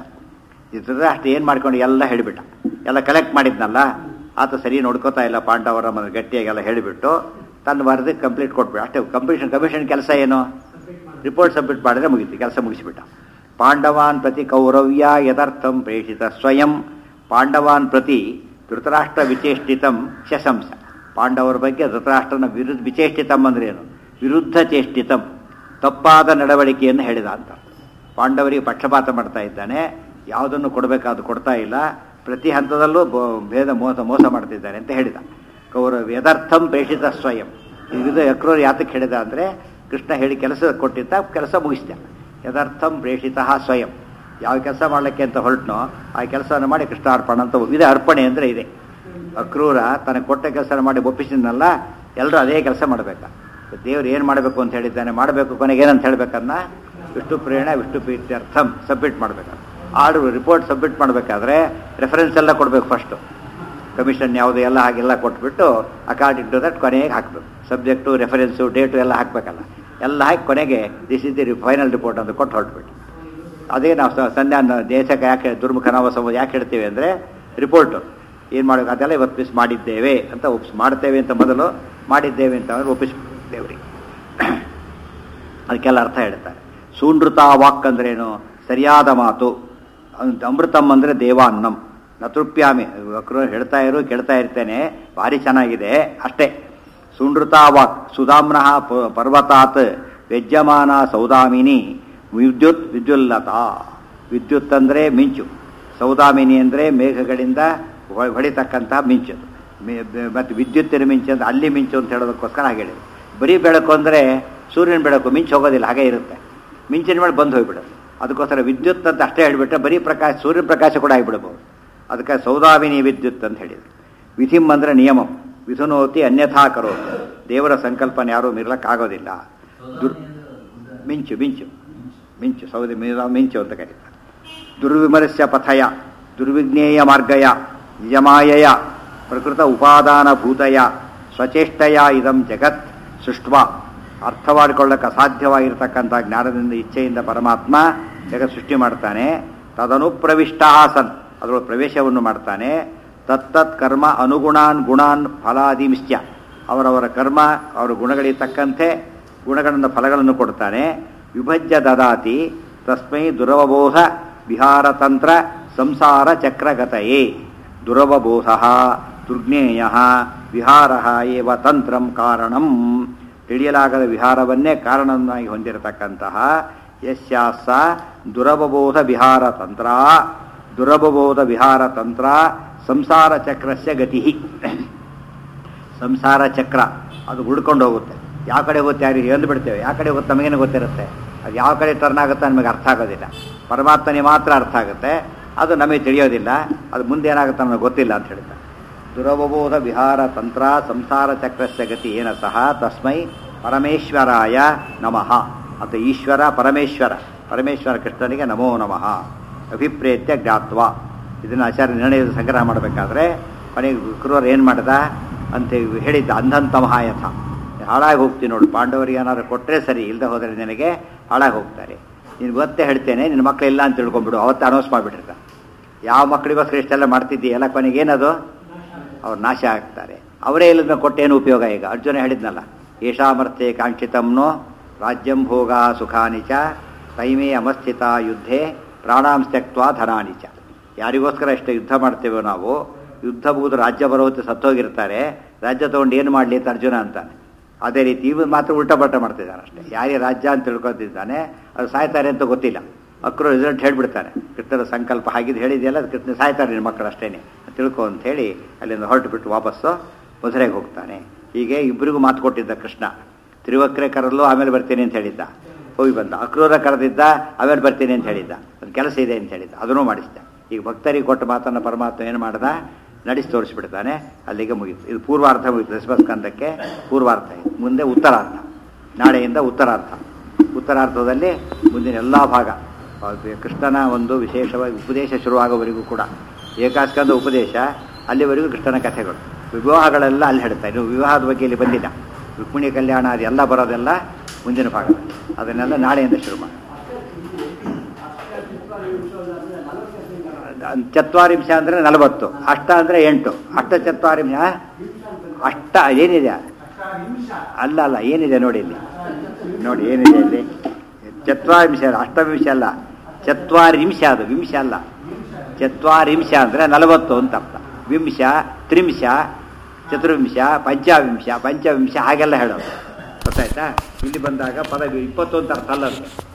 Speaker 1: ಈ ಧೃತರಾಷ್ಟ್ರ ಏನು ಮಾಡ್ಕೊಂಡು ಎಲ್ಲ ಹೇಳಿಬಿಟ್ಟ. ಎಲ್ಲ ಕಲೆಕ್ಟ್ ಮಾಡಿದ್ನಲ್ಲ, ಆತ ಸರಿ ನೋಡ್ಕೋತಾ ಇಲ್ಲ ಪಾಂಡವರ ಮನೆ ಗಟ್ಟಿಯಾಗೆಲ್ಲ ಹೇಳಿಬಿಟ್ಟು ತನ್ನ ವರದಿ ಕಂಪ್ಲೀಟ್ ಕೊಟ್ಬಿಟ್ಟು ಅಷ್ಟೇ. ಕಂಪ್ಲೀಷನ್ ಕಮಿಷನ್ ಕೆಲಸ ಏನು? ರಿಪೋರ್ಟ್ ಸಬ್ಮಿಟ್ ಮಾಡಿದ್ರೆ ಮುಗಿತು, ಕೆಲಸ ಮುಗಿಸಿಬಿಟ್ಟ. ಪಾಂಡವಾನ್ ಪ್ರತಿ ಕೌರವ್ಯ ಯದರ್ಥಂ ಪ್ರೇಷಿತ ಸ್ವಯಂ. ಪಾಂಡವಾನ್ ಪ್ರತಿ ಧೃತರಾಷ್ಟ್ರ ವಿಚೇಷ್ಟಿತಂ ಶಶಂಸ. ಪಾಂಡವರ ಬಗ್ಗೆ ಧೃತರಾಷ್ಟ್ರನ ವಿರುದ್ಧ, ವಿಚೇಷ್ಟಿತಂ ಅಂದ್ರೆ ಏನು? ವಿರುದ್ಧ ಚೇಷ್ಟಿತಂ, ತಪ್ಪಾದ ನಡವಳಿಕೆಯನ್ನು ಹೇಳಿದ ಅಂತ. ಪಾಂಡವರಿಗೆ ಪಕ್ಷಪಾತ ಮಾಡ್ತಾ ಇದ್ದಾನೆ, ಯಾವುದನ್ನು ಕೊಡಬೇಕಾದ್ರು ಕೊಡ್ತಾ ಇಲ್ಲ, ಪ್ರತಿ ಹಂತದಲ್ಲೂ ಭೇದ ಮೋಸ ಮೋಸ ಮಾಡ್ತಿದ್ದಾನೆ ಅಂತ ಹೇಳಿದ. ಕೌರವ ಯದರ್ಥಂ ಪ್ರೇಷಿತ ಸ್ವಯಂ. ಇದು ಅಕ್ರೂರ ಯಾತಕ್ಕೆ ಹೇಳಿದ ಅಂದರೆ ಕೃಷ್ಣ ಹೇಳಿ ಕೆಲಸ ಕೊಟ್ಟಿದ್ದ, ಕೆಲಸ ಮುಗಿಸಿದ. ಯದರ್ಥಂ ಪ್ರೇಷಿತ ಸ್ವಯಂ. ಯಾವ ಕೆಲಸ ಮಾಡಲಿಕ್ಕೆ ಅಂತ ಹೊರಟನೋ ಆ ಕೆಲಸವನ್ನು ಮಾಡಿ ಕೃಷ್ಣ ಅರ್ಪಣ ಅಂತ ಇದೆ. ಅರ್ಪಣೆ ಅಂದರೆ ಇದೆ. ಅಕ್ರೂರ ತನಗೆ ಕೊಟ್ಟ ಕೆಲಸ ಮಾಡಿ ಒಪ್ಪಿಸಿದ್ನಲ್ಲ, ಎಲ್ಲರೂ ಅದೇ ಕೆಲಸ ಮಾಡಬೇಕಾ. ದೇವರು ಏನು ಮಾಡಬೇಕು ಅಂತ ಹೇಳಿದ್ದಾನೆ, ಮಾಡಬೇಕು. ಕೊನೆಗೆ ಏನಂತ ಹೇಳಬೇಕನ್ನ ವಿಷ್ಣು ಪ್ರೇರಣ ವಿಷ್ಣು ಪ್ರೀತ್ಯರ್ಥಂ ಸಬ್ಮಿಟ್ ಮಾಡಬೇಕು. ಆರ್ಡರ್ ರಿಪೋರ್ಟ್ ಸಬ್ಮಿಟ್ ಮಾಡಬೇಕಾದ್ರೆ ರೆಫರೆನ್ಸ್ ಎಲ್ಲ ಕೊಡಬೇಕು. ಫಸ್ಟು ಕಮಿಷನ್ ಯಾವುದು ಎಲ್ಲ ಹಾಗೆಲ್ಲ ಕೊಟ್ಬಿಟ್ಟು ಅಕಾರ್ಡಿಂಗ್ ಟು ದಟ್ ಕೊನೆಗೆ ಹಾಕಬೇಕು. ಸಬ್ಜೆಕ್ಟು, ರೆಫರೆನ್ಸು, ಡೇಟು ಎಲ್ಲ ಹಾಕಬೇಕಲ್ಲ. ಎಲ್ಲ ಹಾಕಿ ಕೊನೆಗೆ this is the final report ಅಂತ ಕೊಟ್ಟು ಹೊರಟ್ಬಿಟ್ಟು. ಅದೇ ನಾವು ಸಂಧ್ಯಾ ದೇಶಕ್ಕೆ ಯಾಕೆ ದುರ್ಮುಖ ನಾಮ ಸಂಬಂಧ ಯಾಕೆ ಹೇಳ್ತೀವಿ ಅಂದರೆ ರಿಪೋರ್ಟು ಏನು ಮಾಡಬೇಕು ಅದೆಲ್ಲ ಇವತ್ತು ಮಿಸ್ ಮಾಡಿದ್ದೇವೆ ಅಂತ ಒಪ್ಪಿಸ್ ಮಾಡ್ತೇವೆ ಅಂತ ಮೊದಲು ಮಾಡಿದ್ದೇವೆ ಅಂತ ಅಂದರೆ ಒಪ್ಪಿಸ್ದೇವ್ರಿಗೆ ಅದಕ್ಕೆಲ್ಲ ಅರ್ಥ ಹೇಳ್ತಾರೆ. ಸೂನೃತ ವಾಕ್ ಅಂದ್ರೇನು? ಸರಿಯಾದ ಮಾತು. ಅಮೃತಂ ಅಂದರೆ ದೇವಾನ್ನಂ. ನತೃಪ್ಯಾಮಿ, ಹೇಳ್ತಾ ಇರು ಕೇಳ್ತಾ ಇರ್ತೇನೆ, ಭಾರಿ ಚೆನ್ನಾಗಿದೆ ಅಷ್ಟೇ. ಸೂನೃತ ವಾಕ್. ಸುಧಾಮ್ನಃ ಪರ್ವತಾತ್ ವ್ಯಜ್ಯಮಾನ ಸೌದಾಮಿನಿ ವಿದ್ಯುತ್ ವಿದ್ಯುಲ್ಲತಾ. ವಿದ್ಯುತ್ ಅಂದರೆ ಮಿಂಚು, ಸೌದಾಮಿನಿ ಅಂದರೆ ಮೇಘಗಳಿಂದ ಹೊಳಿತಕ್ಕಂತಹ ಮಿಂಚು. ಮತ್ತು ವಿದ್ಯುತ್ತಿನ ಮಿಂಚು ಅಂದರೆ ಅಲ್ಲಿ ಮಿಂಚು ಅಂತ ಹೇಳೋದಕ್ಕೋಸ್ಕರ ಹಾಗೆ ಹೇಳಿದೆ. ಬರೀ ಬೆಳಕು ಅಂದರೆ ಸೂರ್ಯನ ಬೆಳಕು ಮಿಂಚು ಹೋಗೋದಿಲ್ಲ, ಹಾಗೆ ಇರುತ್ತೆ. ಮಿಂಚಿನ ಮೇಲೆ ಬಂದು ಹೋಗ್ಬಿಡೋದು. ಅದಕ್ಕೋಸ್ಕರ ವಿದ್ಯುತ್ ಅಂತ ಅಷ್ಟೇ ಹೇಳಿಬಿಟ್ರೆ ಬರೀ ಪ್ರಕಾಶ, ಸೂರ್ಯನ ಪ್ರಕಾಶ ಕೂಡ ಆಗಿಬಿಡ್ಬೋದು. ಅದಕ್ಕೆ ಸೌದಾಮಿನಿ ವಿದ್ಯುತ್ ಅಂತ ಹೇಳಿದರು. ವಿಧಿಂ ಅಂದರೆ ನಿಯಮಂ, ವಿಧುನೋತಿ ಅನ್ಯಥಾ ಕರೋತಿ. ದೇವರ ಸಂಕಲ್ಪನ ಯಾರೂ ಮೀರ್ಲಕ್ಕಾಗೋದಿಲ್ಲ. ದುರ್ ಮಿಂಚು ಮಿಂಚು ಮಿಂಚು ಸೌದಿ ಮಿಂಚು ಅಂತ ಕರೀತಾರೆ. ದುರ್ವಿಮರ್ಶ್ಯ ಪಥಯ ದುರ್ವಿಜ್ಞೇಯ ಮಾರ್ಗಯ ನಿಜಮಾಯಯ ಪ್ರಕೃತ ಉಪಾದಾನ ಭೂತಯ ಸ್ವಚೇಷ್ಟಯ ಇದಂ ಜಗತ್ ಸೃಷ್ಟ್ವ. ಅರ್ಥ ಮಾಡಿಕೊಳ್ಳಕ್ಕೆ ಅಸಾಧ್ಯವಾಗಿರ್ತಕ್ಕಂಥ ಜ್ಞಾನದಿಂದ ಇಚ್ಛೆಯಿಂದ ಪರಮಾತ್ಮ ಜಗತ್ ಸೃಷ್ಟಿ ಮಾಡ್ತಾನೆ. ತದನುಪ್ರವಿಷ್ಟ ಆಸನ್, ಅದರೊಳಗೆ ಪ್ರವೇಶವನ್ನು ಮಾಡ್ತಾನೆ. ತತ್ತತ್ ಕರ್ಮ ಅನುಗುಣಾನ್ ಗುಣಾನ್ ಫಲಾದಿಮಿಶ್ಯ, ಅವರವರ ಕರ್ಮ ಅವರ ಗುಣಗಳಿಗೆ ತಕ್ಕಂತೆ ಗುಣಗಳನ್ನು ಫಲಗಳನ್ನು ಕೊಡ್ತಾನೆ. ವಿಭಜ್ಯ ದದಾತಿ ತಸ್ಮೈ ದುರವಬೋಧ ವಿಹಾರತಂತ್ರ ಸಂಸಾರ ಚಕ್ರಗತಯೇ. ದುರವಬೋಧ ದುರ್ಜ್ಞೇಯ ವಿಹಾರ ಏವ ತಂತ್ರಂ ಕಾರಣಂ. ತಿಳಿಯಲಾಗದ ವಿಹಾರವನ್ನೇ ಕಾರಣವನ್ನಾಗಿ ಹೊಂದಿರತಕ್ಕಂತಹ ಯಸ್ಯಾಸ ದುರವಬೋಧ ವಿಹಾರ ತಂತ್ರ ದುರವಬೋಧ ವಿಹಾರ ತಂತ್ರ ಸಂಸಾರ ಚಕ್ರಸ್ಯ ಗತಿ. ಸಂಸಾರ ಚಕ್ರ ಅದು ಹುಡ್ಕೊಂಡು ಹೋಗುತ್ತೆ. ಯಾವ ಕಡೆ ಹೋಗುತ್ತೆ ಯಾರಿಗೆ ಎಂದು ಬಿಡ್ತೇವೆ, ಯಾವ ಕಡೆ ಹೋಗುತ್ತೆ ನಮಗೇನು ಗೊತ್ತಿರುತ್ತೆ. ಅದು ಯಾವ ಕಡೆ ಟರ್ನ್ ಆಗುತ್ತೆ ನಮಗೆ ಅರ್ಥ ಆಗೋದಿಲ್ಲ. ಪರಮಾತ್ಮನಿಗೆ ಮಾತ್ರ ಅರ್ಥ ಆಗುತ್ತೆ, ಅದು ನಮಗೆ ತಿಳಿಯೋದಿಲ್ಲ. ಅದು ಮುಂದೆ ಏನಾಗುತ್ತೆ ನಮಗೆ ಗೊತ್ತಿಲ್ಲ ಅಂತ ಹೇಳ್ತಾರೆ. ದುರವಬೋಧ ವಿಹಾರ ತಂತ್ರ ಸಂಸಾರ ಚಕ್ರಸ್ಯ ಗತಿ ಏನ ಸಹ ತಸ್ಮೈ ಪರಮೇಶ್ವರಾಯ ನಮಃ. ಅಂತ ಈಶ್ವರ ಪರಮೇಶ್ವರ, ಪರಮೇಶ್ವರ ಕೃಷ್ಣನಿಗೆ ನಮೋ ನಮಃ ಅಭಿಪ್ರೇತ್ಯ ಜ್ಞಾತ್ವ. ಇದನ್ನು ಆಚಾರ್ಯ ನಿರ್ಣಯದ ಸಂಗ್ರಹ ಮಾಡಬೇಕಾದ್ರೆ ಕೊನೆಗೆ ವಿಕ್ರೂರ ಏನು ಮಾಡ್ದ ಅಂತ ಹೇಳಿದ್ದ. ಅಂಧಂತಮಃ ಯಥ, ಹಾಳಾಗಿ ಹೋಗ್ತೀನಿ ನೋಡು, ಪಾಂಡವರಿಗೆ ಏನಾದ್ರು ಕೊಟ್ಟರೆ ಸರಿ, ಇಲ್ಲದೆ ಹೋದರೆ ನಿನಗೆ ಹಾಳಾಗಿ ಹೋಗ್ತಾರೆ. ನೀನು ಗೊತ್ತೇ ಹೇಳ್ತೇನೆ, ನಿನ್ನ ಮಕ್ಕಳಿಲ್ಲ ಅಂತ ತಿಳ್ಕೊಂಬಿಡು. ಅವತ್ತು ಅನೌನ್ಸ್ ಮಾಡಿಬಿಟ್ಟಿರ್ತ. ಯಾವ ಮಕ್ಕಳಿಗೋಸ್ಕರ ಇಷ್ಟೆಲ್ಲ ಮಾಡ್ತಿದ್ದೀಯಲ್ಲ, ಕೊನೆಗೆ ಏನದು ಅವ್ರು ನಾಶ ಆಗ್ತಾರೆ. ಅವರೇ ಇಲ್ಲದ ಕೊಟ್ಟೇನು ಉಪಯೋಗ. ಈಗ ಅರ್ಜುನ ಹೇಳಿದ್ನಲ್ಲ, ಏಷಾಮರ್ಥ್ಯೆ ಕಾಂಕ್ಷಿತಂನೋ ರಾಜ್ಯಂ ಭೋಗ ಸುಖಾನಿ ಚ ತೈಮೇ ಅಮಸ್ಥಿತ ಯುದ್ಧೇ ಪ್ರಾಣಾಂ ತ್ಯಕ್ತ್ವಾ ಧನಾನಿ ಚ. ಯಾರಿಗೋಸ್ಕರ ಇಷ್ಟು ಯುದ್ಧ ಮಾಡ್ತೇವೋ ನಾವು, ಯುದ್ಧ ಮುಗಿದು ರಾಜ್ಯ ಬರೋತ್ತೆ ಸತ್ತೋಗಿರ್ತಾರೆ, ರಾಜ್ಯ ತೊಗೊಂಡು ಏನು ಮಾಡಲಿ ಅಂತ ಅರ್ಜುನ ಅಂತಾನೆ. ಅದೇ ರೀತಿ ಇವ್ ಮಾತ್ರ ಉಲ್ಟಾ ಪಲ್ಟ ಮಾಡ್ತಿದ್ದಾನೆ ಅಷ್ಟೇ. ಯಾರೇ ರಾಜ್ಯ ಅಂತ ತಿಳ್ಕೊತಿದ್ದಾನೆ, ಅದು ಸಾಯ್ತಾರೆ ಅಂತ ಗೊತ್ತಿಲ್ಲ. ಮಕ್ಕಳು ರಿಸಲ್ಟ್ ಹೇಳ್ಬಿಡ್ತಾರೆ, ಕೃಷ್ಣನ ಸಂಕಲ್ಪ ಹಾಗಿದ್ದು ಹೇಳಿದೆಯಲ್ಲ, ಅದು ಕೃಷ್ಣ ಸಾಯ್ತಾರೆ ನಿನ್ನ ಮಕ್ಕಳು ಅಷ್ಟೇ ತಿಳ್ಕೊ ಅಂತ ಹೇಳಿ ಅಲ್ಲಿಂದ ಹೊರಟು ಬಿಟ್ಟು ವಾಪಸ್ಸು ಮಧುರೆಗೆ ಹೋಗ್ತಾನೆ. ಹೀಗೆ ಇಬ್ಬರಿಗೂ ಮಾತು ಕೊಟ್ಟಿದ್ದ ಕೃಷ್ಣ. ತಿರುವಕ್ರೆ ಕರಲು ಆಮೇಲೆ ಬರ್ತೀನಿ ಅಂತ ಹೇಳಿದ್ದ, ಹೋಗಿ ಬಂದ. ಅಕ್ರೂರ ಕರೆದಿದ್ದ, ಆಮೇಲೆ ಬರ್ತೀನಿ ಅಂತ ಹೇಳಿದ್ದ, ಒಂದು ಕೆಲಸ ಇದೆ ಅಂತ ಹೇಳಿದ್ದ, ಅದನ್ನೂ ಮಾಡಿಸಿದ. ಈಗ ಭಕ್ತರಿಗೆ ಕೊಟ್ಟ ಮಾತನ್ನು ಪರಮಾತ್ಮ ಏನು ಮಾಡ್ದ, ನಡೆಸಿ ತೋರಿಸ್ಬಿಡ್ತಾನೆ. ಅಲ್ಲಿಗೆ ಮುಗೀತು. ಇದು ಪೂರ್ವಾರ್ಥ ಮುಗೀತು. ದಶಮಸ್ಕಂದಕ್ಕೆ ಪೂರ್ವಾರ್ಥ ಇದೆ. ಮುಂದೆ ಉತ್ತರಾರ್ಥ, ನಾಳೆಯಿಂದ ಉತ್ತರಾರ್ಥ. ಉತ್ತರಾರ್ಥದಲ್ಲಿ ಮುಂದಿನ ಎಲ್ಲ ಭಾಗ ಕೃಷ್ಣನ ಒಂದು ವಿಶೇಷವಾಗಿ ಉಪದೇಶ ಶುರುವಾಗೋವರೆಗೂ ಕೂಡ ಏಕಾಸ್ಕಂದ ಉಪದೇಶ, ಅಲ್ಲಿವರೆಗೂ ಕೃಷ್ಣನ ಕಥೆಗಳು. ವಿವಾಹಗಳೆಲ್ಲ ಅಲ್ಲಿ ಹೇಳ್ತಾರೆ. ನೀವು ವಿವಾಹದ ಬಗ್ಗೆ ಇಲ್ಲಿ ಬಂದಿಲ್ಲ. ರುಕ್ಮಿಣಿ ಕಲ್ಯಾಣ ಅದೆಲ್ಲ ಬರೋದೆಲ್ಲ ಮುಂದಿನ ಭಾಗದಲ್ಲಿ. ಅದನ್ನೆಲ್ಲ ನಾಳೆಯಿಂದ ಶುರು ಮಾಡಿ. ಚತ್ವಾರಿಂಶ ಅಂದರೆ ನಲವತ್ತು, ಅಷ್ಟ ಅಂದರೆ ಎಂಟು. ಅಷ್ಟ ಚತ್ವಾರಿಂಶ ಅಷ್ಟ ಏನಿದೆ ಅಲ್ಲ ಅಲ್ಲ ಏನಿದೆ ನೋಡಿ ಇಲ್ಲಿ, ನೋಡಿ ಏನಿದೆ ಇಲ್ಲಿ. ಚತ್ವಾರಿಂಶ ಅಷ್ಟವಿಂಶ ಅಲ್ಲ, ಚತ್ವಾರಿಂಶ. ಅದು ವಿಂಶ ಅಲ್ಲ. ಚತ್ವಾರಿಂಶ ಅಂದರೆ ನಲವತ್ತು ಅಂತ ಅರ್ಥ. ವಿಂಶ, ತ್ರಿಂಶ, ಚತುರ್ವಿಂಶ, ಪಂಚವಿಂಶ, ಪಂಚವಿಂಶ ಹಾಗೆಲ್ಲ ಹೇಳೋದು. ಗೊತ್ತಾಯ್ತಾ? ಇಲ್ಲಿ ಬಂದಾಗ ಪದ ಇಪ್ಪತ್ತು ಅಂತ ಅರ್ಥ ಅಲ್ಲ.